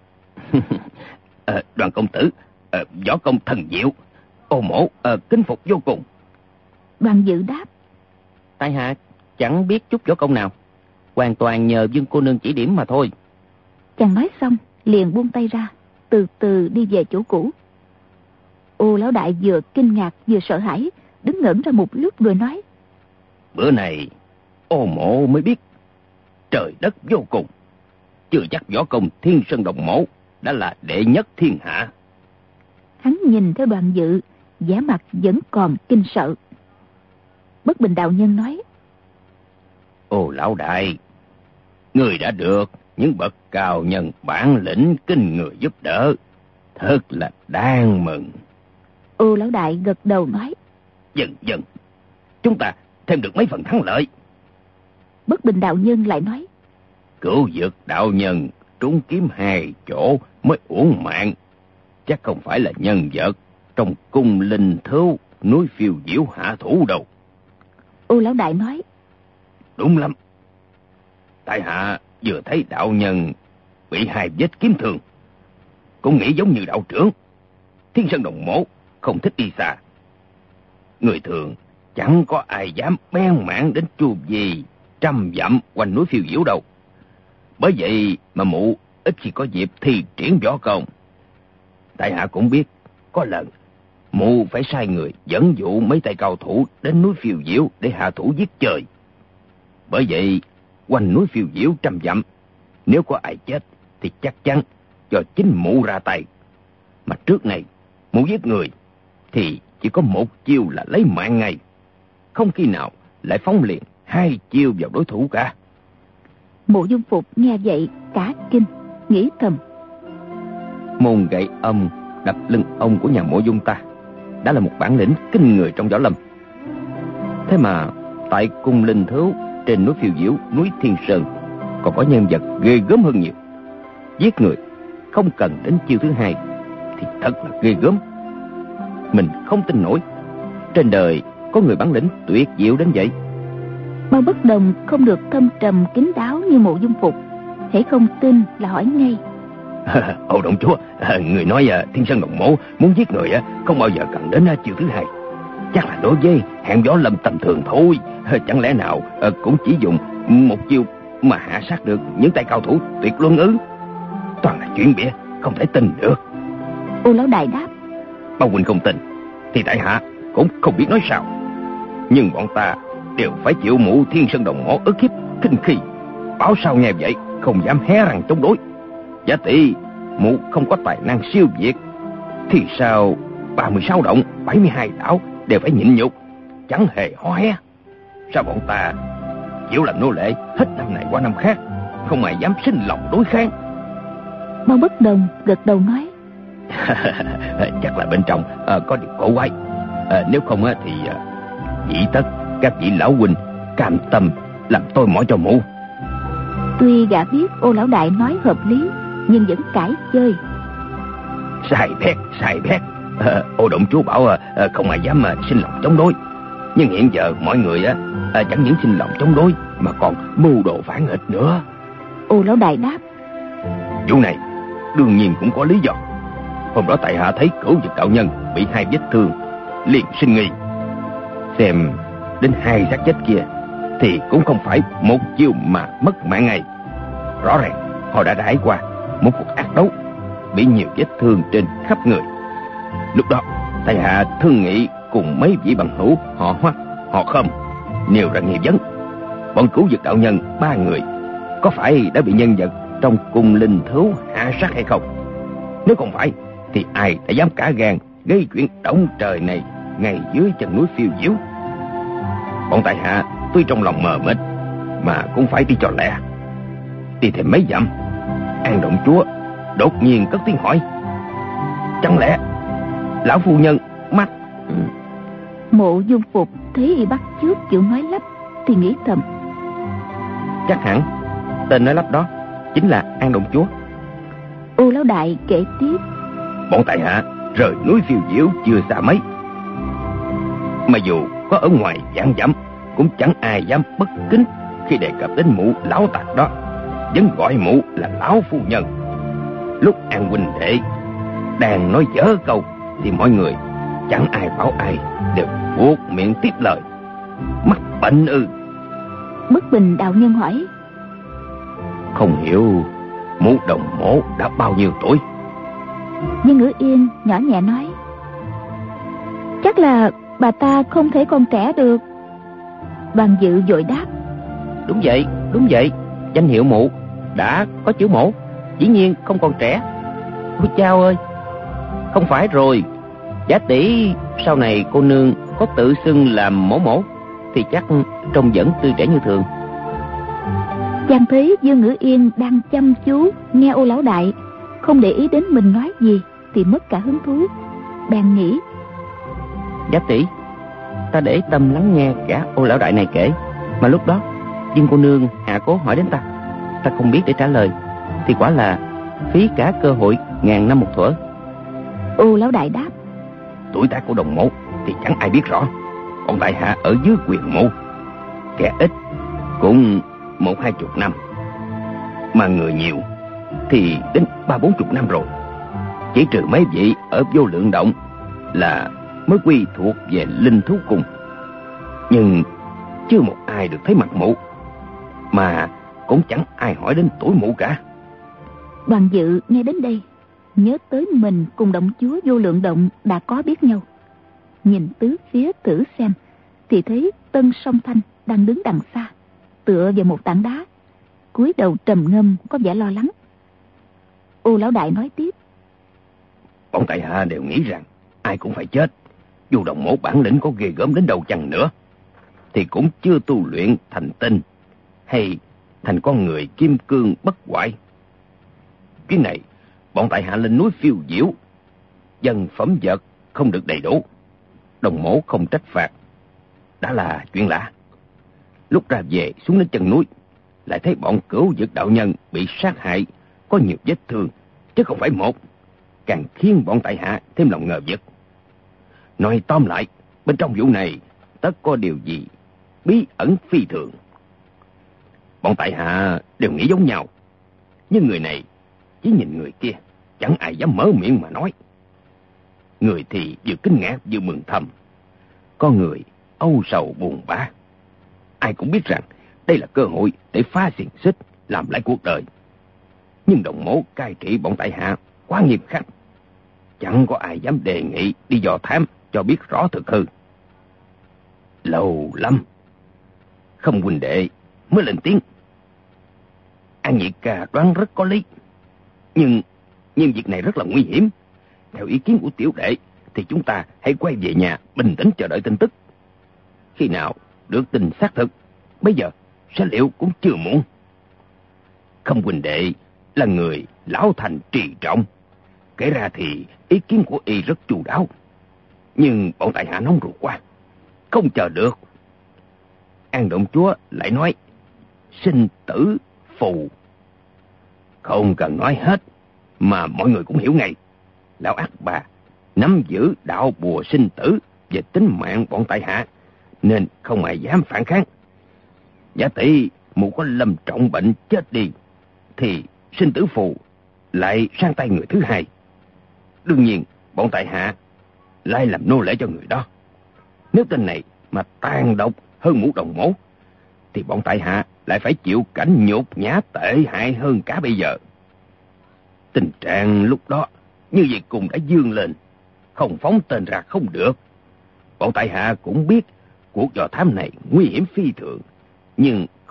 à, Đoàn công tử, à, võ công thần diệu, Ô mỗ à, kính phục vô cùng. Đoàn Dự đáp: tại hạ chẳng biết chút võ công nào, hoàn toàn nhờ Dương cô nương chỉ điểm mà thôi. Chàng nói xong liền buông tay ra, từ từ đi về chỗ cũ. Ô Lão Đại vừa kinh ngạc vừa sợ hãi, đứng ngẩn ra một lúc rồi nói: bữa này Ô mỗ mới biết trời đất vô cùng, chưa chắc võ công Thiên Sơn Đồng Mẫu đã là đệ nhất thiên hạ. Hắn nhìn theo Đoàn Dự, vẻ mặt vẫn còn kinh sợ. Bất Bình đạo nhân nói: Ô Lão Đại, người đã được những bậc cao nhân bản lĩnh kinh người giúp đỡ, thật là đáng mừng. Ô Lão Đại gật đầu nói: Dần dần chúng ta thêm được mấy phần thắng lợi. Bất Bình đạo nhân lại nói: Cửu Dực đạo nhân trúng kiếm hai chỗ mới uổng mạng, chắc không phải là nhân vật trong cung linh thưu núi phiêu diễu hạ thủ đâu. Ô Lão Đại nói: Đúng lắm, tại hạ vừa thấy đạo nhân bị hai vết kiếm thương, cũng nghĩ giống như đạo trưởng, Thiên Sơn Đồng Mẫu không thích đi xa. Người thường chẳng có ai dám bén mảng đến chu vi trăm dặm quanh núi phiêu diễu đâu. Bởi vậy mà mụ ít khi có dịp thi triển võ công. Tại hạ cũng biết có lần mụ phải sai người dẫn dụ mấy tay cao thủ đến núi phiêu diễu để hạ thủ giết trời. Bởi vậy quanh núi phiêu diễu trăm dặm, nếu có ai chết thì chắc chắn do chính mụ ra tay. Mà trước này mụ giết người thì chỉ có một chiêu là lấy mạng ngay, không khi nào lại phóng liền hai chiêu vào đối thủ cả. Mộ Dung Phục nghe vậy cả kinh, nghĩ thầm: môn gậy âm đập lưng ông của nhà Mộ Dung ta đã là một bản lĩnh kinh người trong võ lâm. Thế mà tại cung linh thứu trên núi phiêu diễu núi Thiên Sơn còn có nhân vật ghê gớm hơn nhiều. Giết người không cần đến chiêu thứ hai thì thật là ghê gớm. Mình không tin nổi trên đời có người bản lĩnh tuyệt diệu đến vậy. Bao Bất Đồng không được thâm trầm kín đáo như Mộ Dung Phục, hễ không tin là hỏi ngay: Ồ đồng chúa, người nói Thiên Sơn Đồng Mẫu muốn giết người không bao giờ cần đến chiêu thứ hai, chắc là đối với hạng võ lâm tầm thường thôi. Chẳng lẽ nào cũng chỉ dùng một chiêu mà hạ sát được những tay cao thủ tuyệt luân ư? Toàn là chuyện bịa, không thể tin được. Ô Lão Đại đáp: Bao huynh không tin thì tại hạ cũng không biết nói sao, nhưng bọn ta đều phải chịu mụ Thiên Sơn Đồng Mẫu ức hiếp kinh khi. Bảo sao nghe vậy không dám hé răng chống đối. Giả tỷ mụ không có tài năng siêu việt thì sao ba mươi sáu động bảy mươi hai đảo đều phải nhịn nhục, chẳng hề hó hé. Sao bọn ta chịu làm nô lệ hết năm này qua năm khác, không ai dám sinh lòng đối kháng. Bao Bất Đồng gật đầu nói: Chắc là bên trong à, có điều cổ quái. À, nếu không á, thì à, dĩ tất các vị lão huynh cam tâm làm tôi mỏi cho mụ. Tuy gã biết Ô Lão Đại nói hợp lý, nhưng vẫn cãi chơi: Sai bét, sai bét. À, Ô động chúa bảo à, không ai dám à, sinh lòng chống đối. Nhưng hiện giờ mọi người á, à, chẳng những sinh lòng chống đối mà còn mưu đồ phản nghịch nữa. Ô Lão Đại đáp: Vụ này đương nhiên cũng có lý do. Hôm đó tại hạ thấy Cửu Dực đạo nhân bị hai vết thương, liền sinh nghi. Xem đến hai xác chết kia thì cũng không phải một chiêu mà mất mạng ngay. Rõ ràng họ đã trải qua một cuộc ác đấu, bị nhiều vết thương trên khắp người. Lúc đó tại hạ thương nghị cùng mấy vị bằng hữu họ Hoắc, họ Khâm nêu ra nghi vấn. Bọn Cửu Dực đạo nhân ba người có phải đã bị nhân vật trong cung linh thú hạ sát hay không? Nếu không phải thì ai đã dám cả gan gây chuyện động trời này ngay dưới chân núi phiêu diếu? Bọn tại hạ tuy trong lòng mờ mịt mà cũng phải đi cho lẹ. Đi thêm mấy dặm, An Động Chúa đột nhiên cất tiếng hỏi: chẳng lẽ lão phu nhân mắt? Mộ Dung Phục thấy y bắt chước kiểu nói lắp thì nghĩ thầm: chắc hẳn tên nói lắp đó chính là An Động Chúa. Ô Lão Đại kể tiếp: bọn tại hạ rời núi phiêu diễu chưa xa mấy, mà dù có ở ngoài vạn dặm cũng chẳng ai dám bất kính khi đề cập đến mụ lão tặc đó, vẫn gọi mụ là lão phu nhân. Lúc An huynh đệ đang nói dở câu thì mọi người chẳng ai bảo ai đều buộc miệng tiếp lời: mắc bệnh ư? Bất Bình đạo nhân hỏi: không hiểu mụ Đồng Mộ đã bao nhiêu tuổi? Nhưng Ngữ Yên nhỏ nhẹ nói: chắc là bà ta không thể còn trẻ được. Đoàn Dự vội đáp: đúng vậy, đúng vậy, danh hiệu mụ đã có chữ Mộ, dĩ nhiên không còn trẻ. Ôi chao ơi, không phải rồi, Giả tỷ sau này cô nương có tự xưng làm mổ mổ thì chắc trông vẫn tươi trẻ như thường. Chàng thấy Dương Ngữ Yên đang chăm chú nghe Ô Lão Đại, không để ý đến mình nói gì thì mất cả hứng thú. Bèn nghĩ: Giả tỷ, ta để tâm lắng nghe cả Ô Lão Đại này kể, mà lúc đó Dương cô nương hạ cố hỏi đến ta, ta không biết để trả lời, thì quả là phí cả cơ hội ngàn năm một thuở. Ô Lão Đại đáp: tuổi tác của Đồng Mộ thì chẳng ai biết rõ. Bọn tại hạ ở dưới quyền mộ, kẻ ít cũng một hai chục năm, mà người nhiều thì đến ba bốn chục năm rồi. Chỉ trừ mấy vị ở Vô Lượng Động là mới quy thuộc về linh thú cung, nhưng chưa một ai được thấy mặt mụ, mà cũng chẳng ai hỏi đến tuổi mụ cả. Đoàn Dự nghe đến đây nhớ tới mình cùng động chúa Vô Lượng Động đã có biết nhau, nhìn tứ phía thử xem thì thấy Tân Song Thanh đang đứng đằng xa, tựa vào một tảng đá, cúi đầu trầm ngâm có vẻ lo lắng. Ô Lão Đại nói tiếp: bọn tại hạ đều nghĩ rằng ai cũng phải chết, dù Đồng Mộ bản lĩnh có ghê gớm đến đâu chăng nữa thì cũng chưa tu luyện thành tinh hay thành con người kim cương bất hoại. Chuyến này bọn tại hạ lên núi phiêu diễu, dân phẩm vật không được đầy đủ, Đồng Mộ không trách phạt đã là chuyện lạ. Lúc ra về xuống đến chân núi lại thấy bọn Cửu Dực đạo nhân bị sát hại, có nhiều vết thương chứ không phải một, càng khiến bọn tại hạ thêm lòng ngờ vực. Nói tóm lại, bên trong vụ này tất có điều gì bí ẩn phi thường. Bọn tại hạ đều nghĩ giống nhau, nhưng người này chỉ nhìn người kia, chẳng ai dám mở miệng mà nói. Người thì vừa kinh ngạc vừa mừng thầm, có người âu sầu buồn bã. Ai cũng biết rằng đây là cơ hội để phá xiềng xích, làm lại cuộc đời. Nhưng Đồng Mộ cai trị bọn tại hạ quá nghiêm khắc, chẳng có ai dám đề nghị đi dò thám cho biết rõ thực hư. Lâu lắm không huynh đệ mới lên tiếng: An Nhị ca đoán rất có lý, nhưng nhưng việc này rất là nguy hiểm. Theo ý kiến của tiểu đệ thì chúng ta hãy quay về nhà bình tĩnh chờ đợi tin tức. Khi nào được tin xác thực, bây giờ sẽ liệu cũng chưa muộn. Không huynh đệ là người lão thành trì trọng, kể ra thì ý kiến của y rất chu đáo, nhưng bọn tại hạ nóng ruột quá, không chờ được. An Động Chúa lại nói sinh tử phù, không cần nói hết mà mọi người cũng hiểu ngay. Lão ác bà nắm giữ đạo bùa sinh tử về tính mạng bọn tại hạ, nên không ai dám phản kháng. Giả tỷ mụ có lâm trọng bệnh chết đi thì sinh tử phù lại sang tay người thứ hai. Đương nhiên bọn tại hạ lại làm nô lệ cho người đó. Nếu tên này mà tàn độc hơn mụ Đồng Mộ thì bọn tại hạ lại phải chịu cảnh nhục nhã tệ hại hơn cả bây giờ. Tình trạng lúc đó như vậy cùng đã dương lên, không phóng tên ra không được. Bọn tại hạ cũng biết cuộc dò thám này nguy hiểm phi thường, nhưng không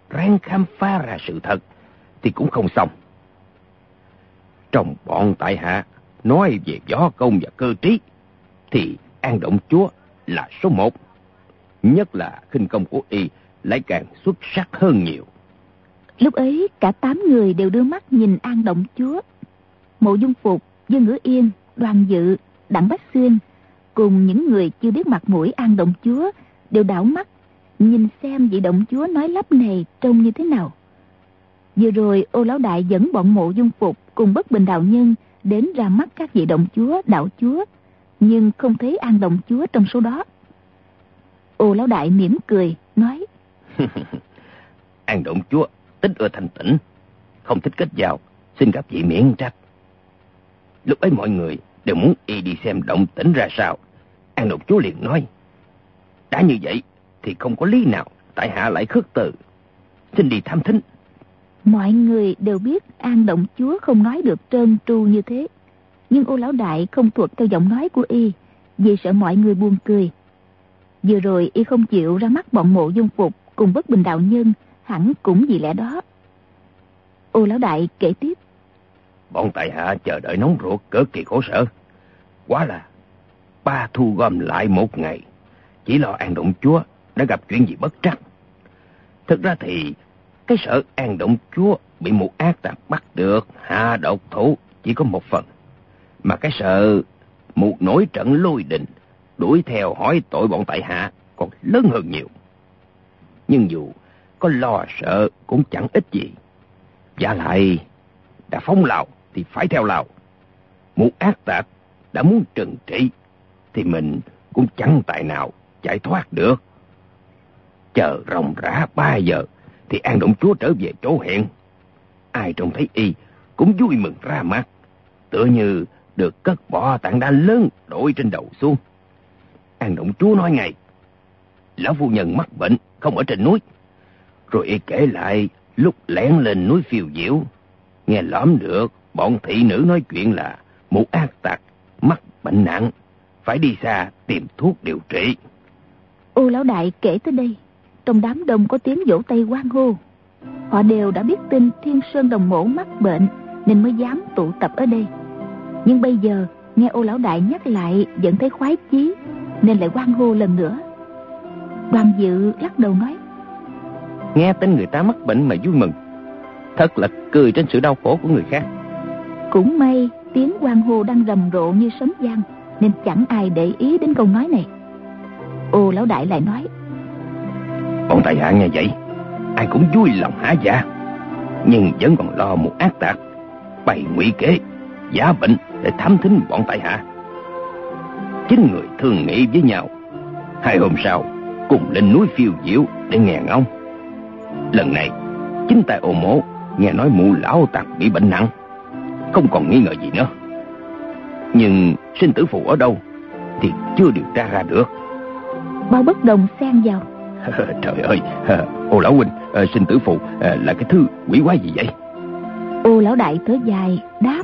ráng khám phá ra sự thật thì cũng không xong. Trong bọn tại hạ nói về võ công và cơ trí thì An Động Chúa là số một. Nhất là khinh công của y lại càng xuất sắc hơn nhiều. Lúc ấy cả tám người đều đưa mắt nhìn An Động Chúa. Mộ Dung Phục, Dương Ngữ Yên, Đoàn Dự, Đặng Bách Xuyên cùng những người chưa biết mặt mũi An Động Chúa đều đảo mắt nhìn xem vị động chúa nói lắp này trông như thế nào. Vừa rồi Ô Lão Đại dẫn bọn Mộ Dung Phục cùng Bất Bình đạo nhân đến ra mắt các vị động chúa, đạo chúa, nhưng không thấy An Động Chúa trong số đó. Ô Lão Đại mỉm cười nói: An Động Chúa tính ưa thanh tĩnh, không thích kết giao, xin các vị miễn trách. Lúc ấy mọi người đều muốn y đi xem động tĩnh ra sao. An Động Chúa liền nói: đã như vậy thì không có lý nào tại hạ lại khước từ, xin đi tham thính. Mọi người đều biết An Động Chúa không nói được trơn tru như thế, nhưng Ô Lão Đại không thuộc theo giọng nói của y, vì sợ mọi người buồn cười. Vừa rồi y không chịu ra mắt bọn Mộ Dung Phục cùng Bất Bình đạo nhân, hẳn cũng vì lẽ đó. Ô Lão Đại kể tiếp: bọn tại hạ chờ đợi nóng ruột cực kỳ khổ sở, quá là ba thu gom lại một ngày, chỉ lo An Động Chúa đã gặp chuyện gì bất trắc. Thực ra thì cái sợ An Động Chúa bị một ác tặc bắt được hạ độc thủ chỉ có một phần, mà cái sợ một nổi trận lôi đình đuổi theo hỏi tội bọn tại hạ còn lớn hơn nhiều. Nhưng dù có lo sợ cũng chẳng ích gì, và lại đã phóng lao thì phải theo lao. Một ác tặc đã muốn trừng trị thì mình cũng chẳng tài nào chạy thoát được. Chờ ròng rã ba giờ thì An Động Chúa trở về chỗ hẹn. Ai trông thấy y cũng vui mừng ra mắt, tựa như được cất bỏ tảng đá lớn đội trên đầu xuống. An Động Chúa nói ngay: lão phu nhân mắc bệnh không ở trên núi. Rồi y kể lại lúc lẻn lên núi Phiêu Diễu, nghe lõm được bọn thị nữ nói chuyện là một ác tặc mắc bệnh nặng, phải đi xa tìm thuốc điều trị. Ô Lão Đại kể tới đây, trong đám đông có tiếng vỗ tay hoan hô. Họ đều đã biết tin Thiên Sơn Đồng Mổ mắc bệnh nên mới dám tụ tập ở đây. Nhưng bây giờ nghe Ô Lão Đại nhắc lại vẫn thấy khoái chí, nên lại hoan hô lần nữa. Đoàn Dự lắc đầu nói: nghe tin người ta mắc bệnh mà vui mừng, thật là cười trên sự đau khổ của người khác. Cũng may tiếng hoan hô đang rầm rộ như sấm vang, nên chẳng ai để ý đến câu nói này. Ô Lão Đại lại nói: bọn tại hạ nghe vậy ai cũng vui lòng hả dạ, nhưng vẫn còn lo một ác tặc bày ngụy kế giả bệnh để thám thính bọn tại hạ. Chính người thương nghị với nhau, hai hôm sau cùng lên núi Phiêu Diễu để nghe ngóng. Lần này chính tại Ô Mộ nghe nói mụ lão tặc bị bệnh nặng, không còn nghi ngờ gì nữa. Nhưng sinh tử phù ở đâu thì chưa điều tra ra được. Bao Bất Đồng xen vào: trời ơi, Ô lão huynh, sinh tử phù là cái thứ quỷ quái gì vậy? Ô Lão Đại thở dài đáp: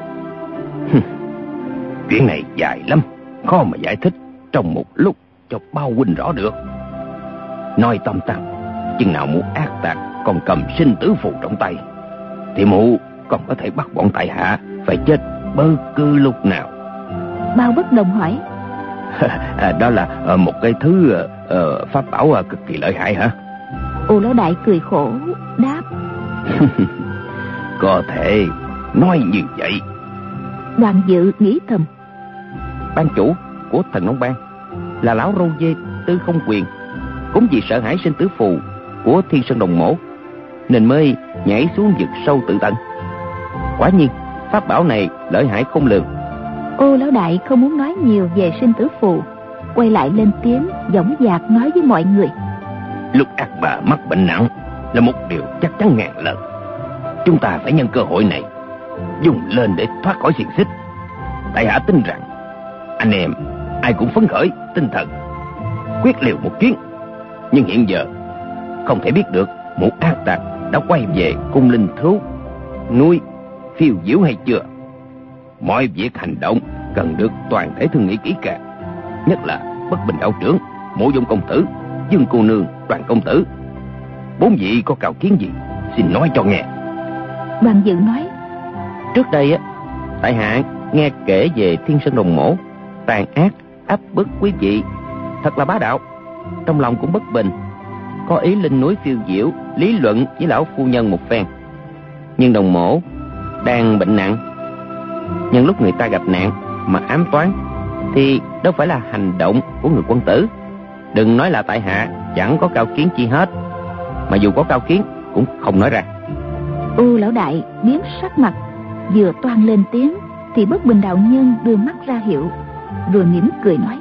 chuyện này dài lắm, khó mà giải thích trong một lúc cho bao huynh rõ được. Nói tóm tắt, chừng nào mụ ác tặc còn cầm sinh tử phù trong tay thì mụ còn có thể bắt bọn tại hạ phải chết bất cứ lúc nào. Bao Bất Đồng hỏi: à, đó là một cái thứ uh, pháp bảo uh, cực kỳ lợi hại hả? Ô Lão Đại cười khổ đáp: có thể nói như vậy. Đoàn Dự nghĩ thầm: ban chủ của Thần Nông Bang là lão râu dê Tư Không Quyền, cũng vì sợ hãi sinh tử phù của Thiên Sơn Đồng Mổ nên mới nhảy xuống vực sâu tự tận. Quả nhiên pháp bảo này lợi hại không lường. Ô Lão Đại không muốn nói nhiều về sinh tử phù, quay lại lên tiếng dõng dạc nói với mọi người: lúc ác bà mắc bệnh nặng là một điều chắc chắn ngàn lần. Chúng ta phải nhân cơ hội này dùng lên để thoát khỏi xiềng xích. Tại hạ tin rằng anh em ai cũng phấn khởi tinh thần quyết liều một chuyến. Nhưng hiện giờ không thể biết được một ác tặc đã quay về cung linh thú núi Phiêu Diễu hay chưa. Mọi việc hành động cần được toàn thể thương nghị kỹ càng, nhất là Bất Bình đạo trưởng, Mộ Dung công tử, Dương cô nương, Đoàn công tử. Bốn vị có cao kiến gì, xin nói cho nghe. Đoàn Dự nói: Trước đây á, tại hạ nghe kể về Thiên Sơn Đồng Mổ tàn ác áp bức quý vị, thật là bá đạo. Trong lòng cũng bất bình, có ý lên núi phiêu diễu lý luận với lão phu nhân một phen. Nhưng Đồng Mổ đang bệnh nặng, nhân lúc người ta gặp nạn mà ám toán thì đâu phải là hành động của người quân tử. Đừng nói là tại hạ chẳng có cao kiến chi hết, mà dù có cao kiến cũng không nói ra. U lão đại biến sắc mặt, vừa toan lên tiếng thì Bất Bình đạo nhân đưa mắt ra hiệu, rồi mỉm cười nói: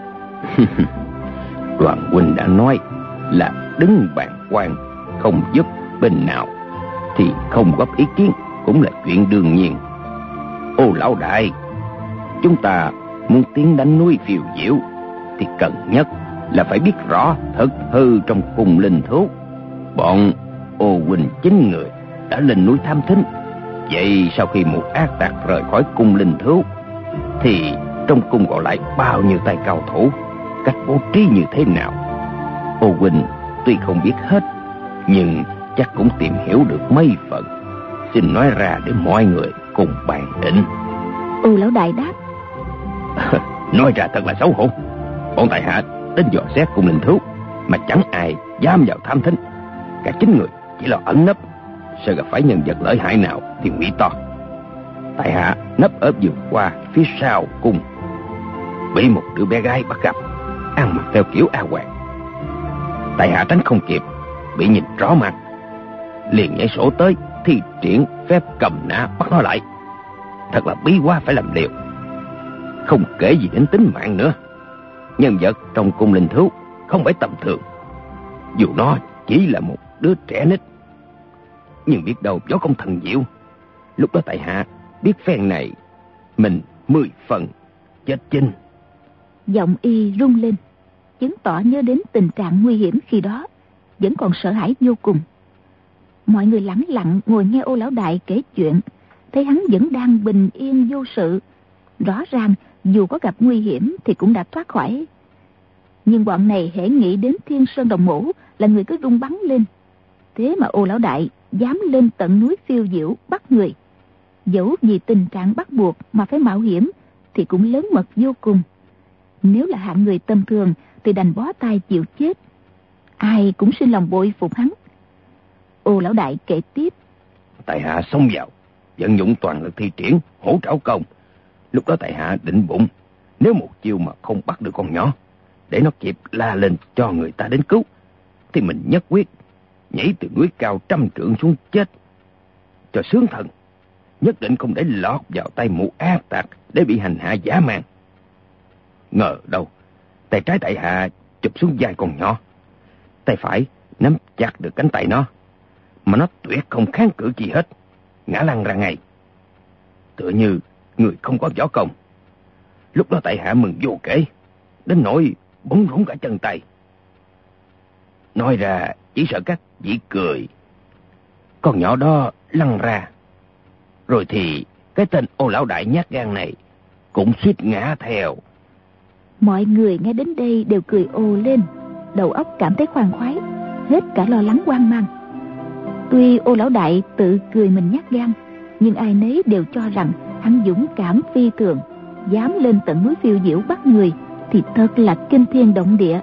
Đoàn huynh đã nói là đứng bàng quan không giúp bên nào, thì không góp ý kiến cũng là chuyện đương nhiên. Ô lão đại, chúng ta muốn tiến đánh núi phiêu diễu thì cần nhất là phải biết rõ thực hư trong cung linh thú. Bọn ô huynh chín người đã lên núi thám thính. Vậy sau khi một ác tặc rời khỏi cung linh thú thì trong cung còn lại bao nhiêu tay cao thủ, cách bố trí như thế nào? Ô huynh tuy không biết hết, nhưng chắc cũng tìm hiểu được mấy phần. Xin nói ra để mọi người cùng bàn định. U lão đại đáp: Nói ra thật là xấu hổ. Bọn tại hạ đến dò xét cung linh thú mà chẳng ai dám vào thám thính. Cả chín người chỉ là ẩn nấp, sợ gặp phải nhân vật lợi hại nào thì nguy to. Tại hạ nấp ở vườn qua phía sau cung, bị một đứa bé gái bắt gặp, ăn mặc theo kiểu A Hoàng. Tại hạ tránh không kịp, bị nhìn rõ mặt, liền nhảy sổ tới thi triển phép cầm nã bắt nó lại. Thật là bí quá phải làm liều. Không kể gì đến tính mạng nữa, nhân vật trong cung linh thú không phải tầm thường. Dù nó chỉ là một đứa trẻ nít, nhưng biết đâu võ công thần diệu. Lúc đó tại hạ biết phen này mình mười phần chết chinh. Giọng y rung lên, chứng tỏ nhớ đến tình trạng nguy hiểm khi đó, vẫn còn sợ hãi vô cùng. Mọi người lẳng lặng ngồi nghe Ô lão đại kể chuyện, thấy hắn vẫn đang bình yên vô sự. Rõ ràng dù có gặp nguy hiểm thì cũng đã thoát khỏi. Nhưng bọn này hễ nghĩ đến Thiên Sơn Đồng Mổ là người cứ rung bắn lên. Thế mà Ô lão đại dám lên tận núi phiêu diễu bắt người, dẫu vì tình trạng bắt buộc mà phải mạo hiểm thì cũng lớn mật vô cùng. Nếu là hạng người tầm thường thì đành bó tay chịu chết. Ai cũng sinh lòng bội phục hắn. Ô lão đại kể tiếp: Tại hạ xông vào, vận dụng toàn lực thi triển hổ trảo công. Lúc đó tại hạ định bụng, nếu một chiêu mà không bắt được con nhỏ, để nó kịp la lên cho người ta đến cứu, thì mình nhất quyết nhảy từ núi cao trăm trượng xuống chết cho sướng thần. Nhất định không để lọt vào tay mụ ác tặc để bị hành hạ dã man. Ngờ đâu tay trái tại hạ chụp xuống vai con nhỏ, tay phải nắm chặt được cánh tay nó, mà nó tuyệt không kháng cự gì hết, ngã lăn ra ngay, tựa như người không có võ công. Lúc đó tại hạ mừng vô kể, đến nỗi búng rúng cả chân tay. Nói ra chỉ sợ các vị cười. Con nhỏ đó lăn ra, rồi thì cái tên Ô lão đại nhát gan này cũng suýt ngã theo. Mọi người nghe đến đây đều cười ồ lên, đầu óc cảm thấy khoan khoái, hết cả lo lắng hoang mang. Tuy Ô lão đại tự cười mình nhát gan, nhưng ai nấy đều cho rằng hắn dũng cảm phi thường, dám lên tận núi phiêu diễu bắt người thì thật là kinh thiên động địa.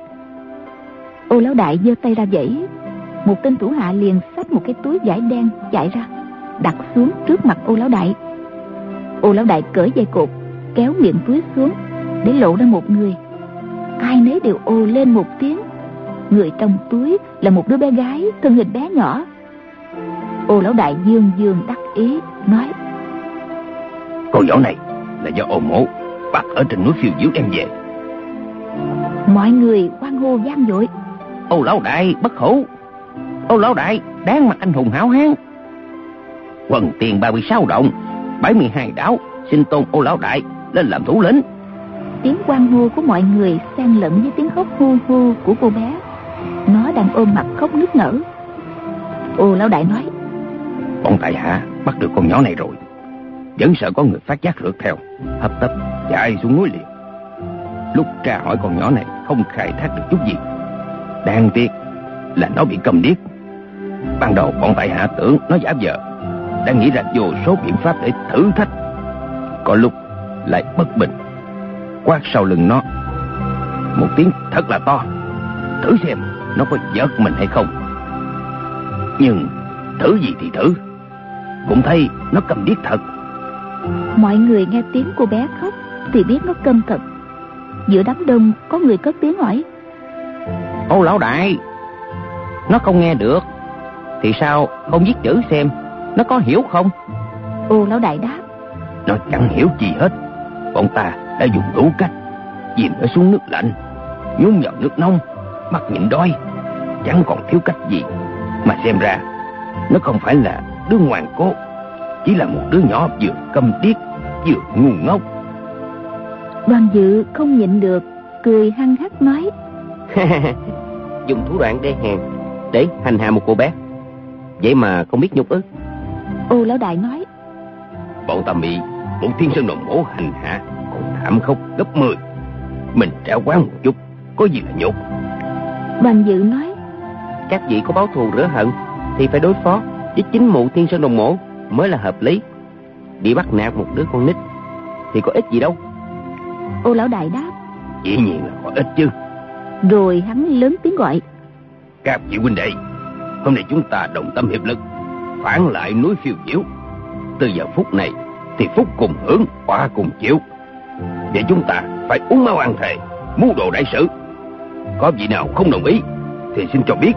Ô lão đại giơ tay ra vẫy, một tên thủ hạ liền xách một cái túi vải đen chạy ra, đặt xuống trước mặt Ô lão đại. Ô lão đại cởi dây cột, kéo miệng túi xuống để lộ ra một người. Ai nấy đều ồ lên một tiếng. Người trong túi là một đứa bé gái thân hình bé nhỏ. Ô lão đại dương dương đắc ý nói: Con nhỏ này là do Ô mổ bắt ở trên núi phiêu diễu đem về. Mọi người hoan hô vang dội: Ô lão đại bất hủ, Ô lão đại đáng mặt anh hùng hảo hán. Quần tiền ba mươi sáu động, bảy mươi hai đảo, xin tôn Ô lão đại lên làm thủ lĩnh. Tiếng hoan hô của mọi người xen lẫn với tiếng khóc hu hu của cô bé. Nó đang ôm mặt khóc nức nở. Ô lão đại nói: Bọn tại hạ bắt được con nhỏ này rồi, vẫn sợ có người phát giác rượt theo, hấp tấp chạy xuống núi liền. Lúc tra hỏi con nhỏ này không khai thác được chút gì. Đáng tiếc là nó bị cầm điếc, Ban đầu bọn tại hạ tưởng nó giả vờ, đã nghĩ ra vô số biện pháp để thử thách. Có lúc lại bất bình, quát sau lưng nó một tiếng thật là to, thử xem nó có giật mình hay không. Nhưng thử gì thì thử, cũng thấy nó câm điếc thật. Mọi người nghe tiếng cô bé khóc thì biết nó câm thật. Giữa đám đông có người cất tiếng hỏi: Ô lão đại, nó không nghe được thì sao không viết chữ xem nó có hiểu không? Ô lão đại đáp: Nó chẳng hiểu gì hết. Bọn ta đã dùng đủ cách, dìm nó xuống nước lạnh, nhúng vào nước nông, mắt nhịn đói, chẳng còn thiếu cách gì. Mà xem ra nó không phải là đứa ngoan cố, chỉ là một đứa nhỏ vừa câm điếc vừa ngu ngốc. Đoàn Dự không nhịn được, cười hăng hắc nói: Dùng thủ đoạn đê hèn để hành hạ một cô bé, vậy mà không biết nhục ức. Ô lão đại nói: Bọn ta bị một thiên sơn đồng mổ hành hạ còn thảm khốc gấp mười. Mình trả quán một chút có gì là nhục. Đoàn Dự nói: Các vị có báo thù rửa hận thì phải đối phó với chính mụ thiên sơn đồng mổ mới là hợp lý. Bị bắt nạt một đứa con nít thì có ích gì đâu. Ô lão đại đáp: Dĩ nhiên là có ích chứ. Rồi hắn lớn tiếng gọi: Các vị huynh đệ, hôm nay chúng ta đồng tâm hiệp lực, phản lại núi Phiêu Diễu. Từ giờ phút này thì phúc cùng hưởng, họa cùng chịu. Vậy chúng ta phải uống máu ăn thề, mưu đồ đại sự. Có vị nào không đồng ý thì xin cho biết.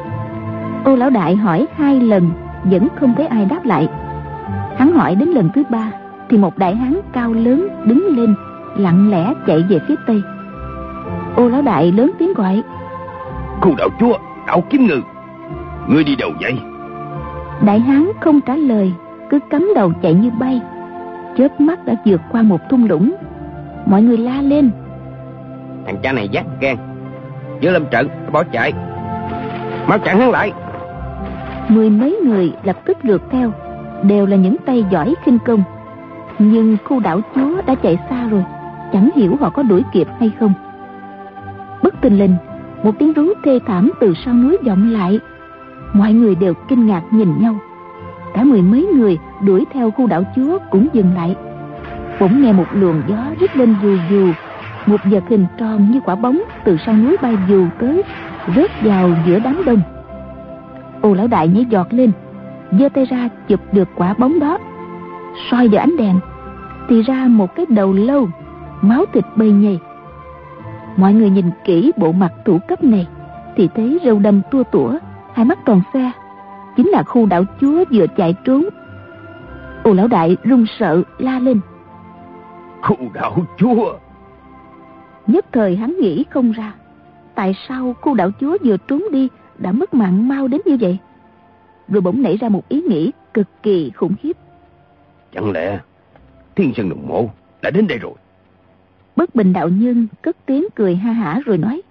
Ô lão đại hỏi hai lần vẫn không thấy ai đáp lại. Hắn hỏi đến lần thứ ba thì một đại hán cao lớn đứng lên, lặng lẽ chạy về phía tây. Ô lão đại lớn tiếng gọi: Khu đạo chúa, đạo Kiếm Ngư, ngươi đi đâu vậy? Đại hán không trả lời, cứ cắm đầu chạy như bay. Chớp mắt đã vượt qua một thung lũng. Mọi người la lên: Thằng cha này dắt gan, giữa lâm trận bỏ chạy, mau chặn hắn lại. Mười mấy người lập tức rượt theo, đều là những tay giỏi khinh công. Nhưng khu đảo chúa đã chạy xa rồi, chẳng hiểu họ có đuổi kịp hay không. Bất thình lình, một tiếng rú thê thảm từ sau núi vọng lại. Mọi người đều kinh ngạc nhìn nhau. Cả mười mấy người đuổi theo khu đảo chúa cũng dừng lại. Bỗng nghe một luồng gió rít lên dù dù. Một vật hình tròn như quả bóng từ sau núi bay dù tới, rớt vào giữa đám đông. Ô lão đại nhảy giọt lên, giơ tay ra chụp được quả bóng đó. Soi vào ánh đèn thì ra một cái đầu lâu, máu thịt bầy nhầy. Mọi người nhìn kỹ bộ mặt thủ cấp này thì thấy râu đâm tua tủa, hai mắt tròn xe, chính là khu đạo chúa vừa chạy trốn. Ô lão đại run sợ la lên: Khu đạo chúa! Nhất thời hắn nghĩ không ra, tại sao khu đạo chúa vừa trốn đi đã mất mạng mau đến như vậy. Rồi bỗng nảy ra một ý nghĩ cực kỳ khủng khiếp. Chẳng lẽ thiên sơn đồng mộ đã đến đây rồi? Bất Bình đạo nhân cất tiếng cười ha hả rồi nói: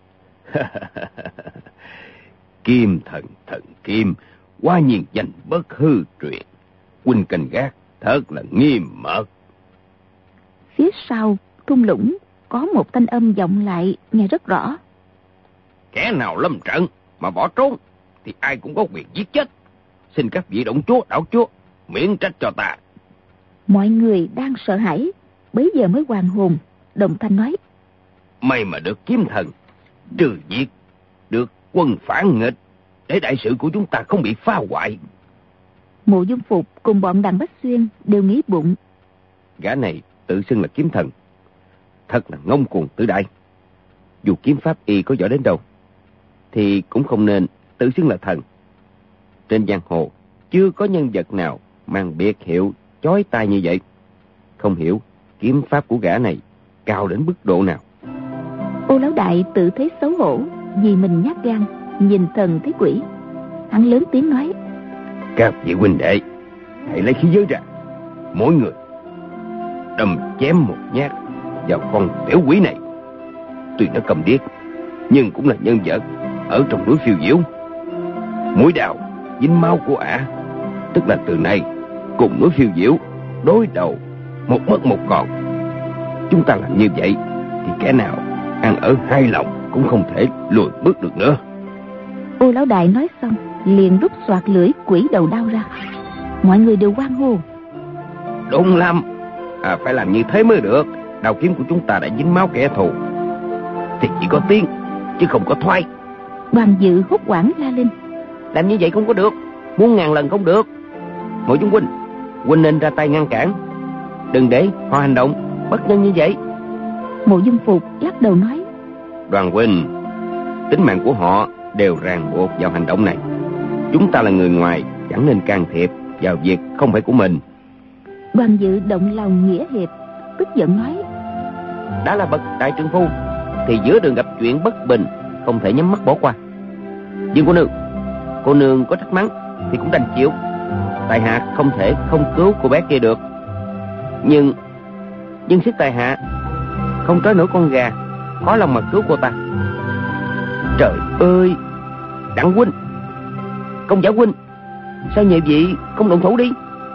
Kim thần thần kim, quả nhiên danh bất hư truyền. Huynh canh gác thật là nghiêm mật. Phía sau thung lũng có một thanh âm vọng lại nghe rất rõ: Kẻ nào lâm trận mà bỏ trốn thì ai cũng có quyền giết chết. Xin các vị động chúa đảo chúa miễn trách cho ta. Mọi người đang sợ hãi, bấy giờ mới hoàn hồn, đồng thanh nói: May mà được kiếm thần trừ diệt được quân phản nghịch, để đại sự của chúng ta không bị phá hoại. Mộ Dung Phục cùng bọn Đằng Bách Xuyên đều nghĩ bụng: Gã này tự xưng là kiếm thần, thật là ngông cuồng tự đại. Dù kiếm pháp y có giỏi đến đâu thì cũng không nên tự xưng là thần. Trên giang hồ chưa có nhân vật nào mang biệt hiệu chói tai như vậy. Không hiểu kiếm pháp của gã này cao đến mức độ nào. Ô lão đại tự thấy xấu hổ vì mình nhát gan, nhìn thần thấy quỷ. Hắn lớn tiếng nói: Các vị huynh đệ, hãy lấy khí giới ra, mỗi người đâm chém một nhát vào con tiểu quỷ này. Tuy nó cầm điếc nhưng cũng là nhân vật ở trong núi Phiêu Diễu. Mũi đào dính máu của ả, tức là từ nay cùng núi Phiêu Diễu đối đầu, một mất một còn. Chúng ta làm như vậy thì kẻ nào ăn ở hai lòng cũng không thể lùi bước được nữa. Ô lão đại nói xong liền rút xoạt lưỡi quỷ đầu đao ra. Mọi người đều hoan hô. Đúng lắm, à, phải làm như thế mới được. Đao kiếm của chúng ta đã dính máu kẻ thù thì chỉ có tiến chứ không có thoái. Đoàn Dự hốt hoảng la lên. Làm như vậy không có được, muôn ngàn lần không được. Mộ Dung huynh, huynh nên ra tay ngăn cản, đừng để họ hành động bất nhân như vậy. Mộ Dung Phục lắc đầu nói. Đoàn huynh, tính mạng của họ đều ràng buộc vào hành động này. Chúng ta là người ngoài, chẳng nên can thiệp vào việc không phải của mình. Đoàn Dự động lòng nghĩa hiệp, tức giận nói. Đã là bậc đại trượng phu thì giữa đường gặp chuyện bất bình không thể nhắm mắt bỏ qua. Dương cô nương, cô nương có trách mắng thì cũng đành chịu. Tại hạ không thể không cứu cô bé kia được, nhưng nhưng sức tại hạ không trói nổi con gà, khó lòng mà cứu cô ta. Trời ơi, Đặng huynh, Công Giả huynh, sao nhị vị không động thủ đi?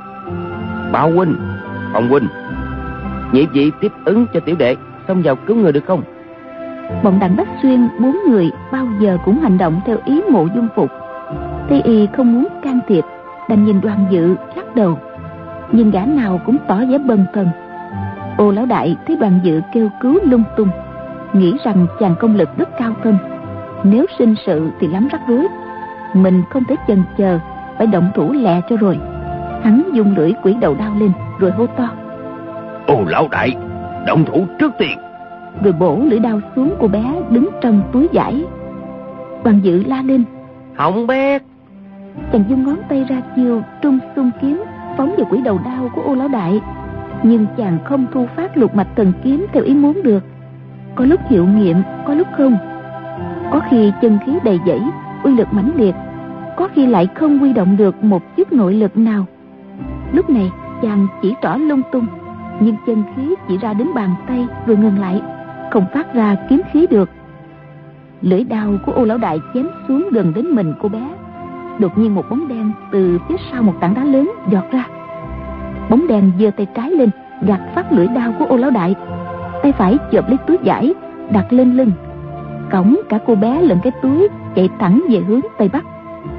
Bảo huynh, Phong huynh, nhị vị tiếp ứng cho tiểu đệ xông vào cứu người được không? Bọn Đặng Bách Xuyên bốn người bao giờ cũng hành động theo ý Mộ Dung Phục. Thế y không muốn can thiệp, đành nhìn Đoàn Dự lắc đầu, nhưng gã nào cũng tỏ vẻ bần thần. Ô lão đại thấy Đoàn Dự kêu cứu lung tung, nghĩ rằng chàng công lực rất cao thâm, nếu sinh sự thì lắm rắc rối, mình không thể chần chờ, phải động thủ lẹ cho rồi. Hắn dùng lưỡi quỷ đầu đao lên rồi hô to. Ô lão đại, động thủ trước tiên. Rồi bổ lưỡi đao xuống cô bé đứng trong túi vải. Đoàn Dự la lên. Hỏng bét. Chàng dung ngón tay ra chiêu trung xung kiếm phóng vào quỷ đầu đao của Ô lão đại, nhưng chàng không thu phát lục mạch thần kiếm theo ý muốn được. Có lúc hiệu nghiệm, có lúc không. Có khi chân khí đầy dẫy, uy lực mãnh liệt, có khi lại không huy động được một chút nội lực nào. Lúc này chàng chỉ trỏ lung tung, nhưng chân khí chỉ ra đến bàn tay rồi ngừng lại, không phát ra kiếm khí được. Lưỡi đao của Ô lão đại chém xuống gần đến mình cô bé. Đột nhiên một bóng đen từ phía sau một tảng đá lớn giọt ra. Bóng đen giơ tay trái lên gạt phát lưỡi đao của Ô lão đại, tay phải chộp lấy túi vải đặt lên lưng, cõng cả cô bé lẫn cái túi chạy thẳng về hướng tây bắc.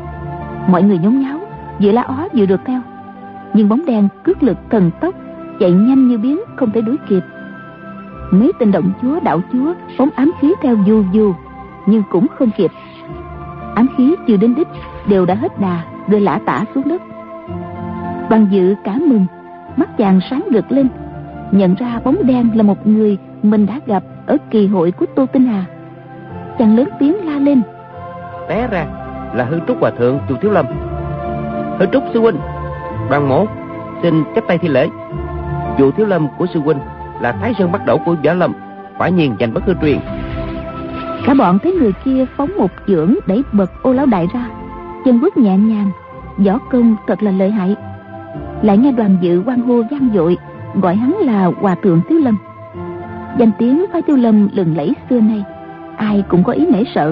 Mọi người nhốn nháo, vừa la ó vừa được theo, nhưng bóng đen cước lực thần tốc, chạy nhanh như biến, không thể đuổi kịp. Mấy tên động chúa đạo chúa phóng ám khí theo du du, nhưng cũng không kịp. Ám khí chưa đến đích đều đã hết đà, rơi lả tả xuống đất. Đoàn Dự cả mừng, mắt chàng sáng rực lên, nhận ra bóng đen là một người mình đã gặp ở kỳ hội của Tô Tinh Hà. Chàng lớn tiếng la lên. Té ra là Hư Trúc hòa thượng Chu Thiếu Lâm. Hư Trúc sư huynh, Đoàn mổ xin chắp tay thi lễ. Chu Thiếu Lâm của sư huynh là Thái Sơn bắt đầu của Võ Lâm, quả nhiên danh bất hư truyền. Cả bọn thấy người kia phóng một chưởng đẩy bật Ô lão đại ra, chân bước nhẹ nhàng, võ công thật là lợi hại. Lại nghe Đoàn Dự hoan hô vang dội, gọi hắn là Hòa thượng Thiếu Lâm. Danh tiếng phái Thiếu Lâm lừng lẫy xưa nay, ai cũng có ý nể sợ.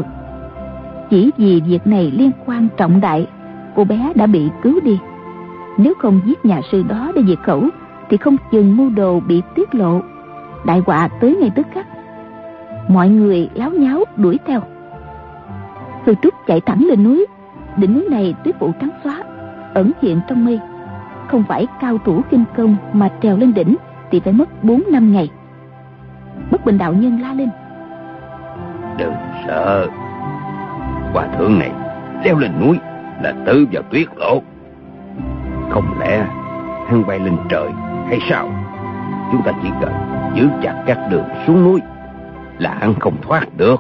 Chỉ vì việc này liên quan trọng đại, cô bé đã bị cứu đi. Nếu không giết nhà sư đó để diệt khẩu, thì không chừng mưu đồ bị tiết lộ, đại họa tới ngay tức khắc. Mọi người láo nháo đuổi theo. Hư Trúc chạy thẳng lên núi. Đỉnh núi này tuyết phủ trắng xóa, ẩn hiện trong mây. Không phải cao thủ kinh công mà trèo lên đỉnh thì phải mất bốn năm ngày. Bất Bình đạo nhân la lên. Đừng sợ, hòa thượng này leo lên núi là tự vào tuyết lộ. Không lẽ hắn bay lên trời hay sao? Chúng ta chỉ cần giữ chặt các đường xuống núi là hắn không thoát được.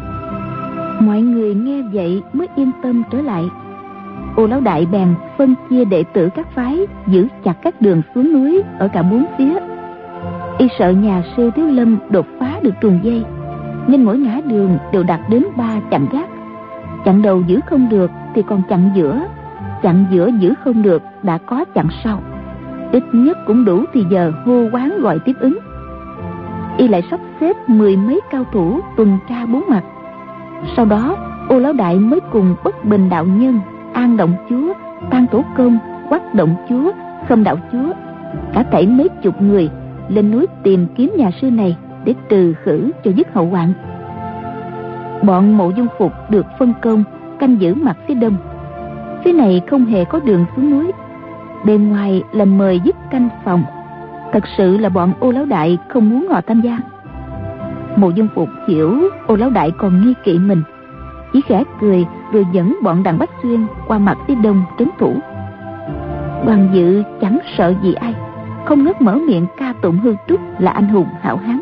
Mọi người nghe vậy mới yên tâm trở lại. Ô lão đại bèn phân chia đệ tử các phái giữ chặt các đường xuống núi ở cả bốn phía. Y sợ nhà sư Thiếu Lâm đột phá được truồng dây, nên mỗi ngã đường đều đặt đến ba chặn gác. Chặn đầu giữ không được thì còn chặn giữa, chặn giữa giữ không được đã có chặn sau. Ít nhất cũng đủ thì giờ hô quán gọi tiếp ứng. Y lại sắp xếp mười mấy cao thủ tuần tra bốn mặt. Sau đó Ô lão đại mới cùng Bất Bình đạo nhân, An động chúa, Tan tổ công, Quắc động chúa, Khâm đạo chúa, cả thảy mấy chục người lên núi tìm kiếm nhà sư này để trừ khử cho dứt hậu hoạn. Bọn Mộ Dung Phục được phân công canh giữ mặt phía đông, Phía này không hề có đường xuống núi, bên ngoài là mời giúp canh phòng. Thật sự là bọn Ô Lão Đại không muốn họ tham gia. Mộ Dung Phục hiểu Ô Lão Đại còn nghi kỵ mình, chỉ khẽ cười rồi dẫn bọn Đặng Bách Xuyên qua mặt phía đông trấn thủ. Đoàn Dự chẳng sợ gì ai, không ngớt mở miệng ca tụng Hư Trúc là anh hùng hảo hán.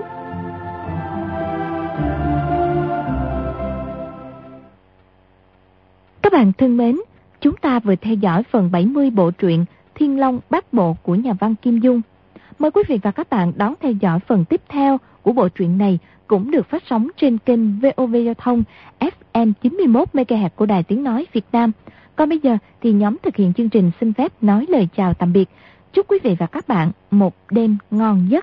Các bạn thân mến, chúng ta vừa theo dõi phần bảy mươi bộ truyện Thiên Long Bát Bộ của nhà văn Kim Dung. Mời quý vị và các bạn đón theo dõi phần tiếp theo của bộ truyện này, cũng được phát sóng trên kênh vê o vê Giao thông ép em chín mươi mốt mê ga héc của Đài Tiếng Nói Việt Nam. Còn bây giờ thì nhóm thực hiện chương trình xin phép nói lời chào tạm biệt. Chúc quý vị và các bạn một đêm ngon giấc.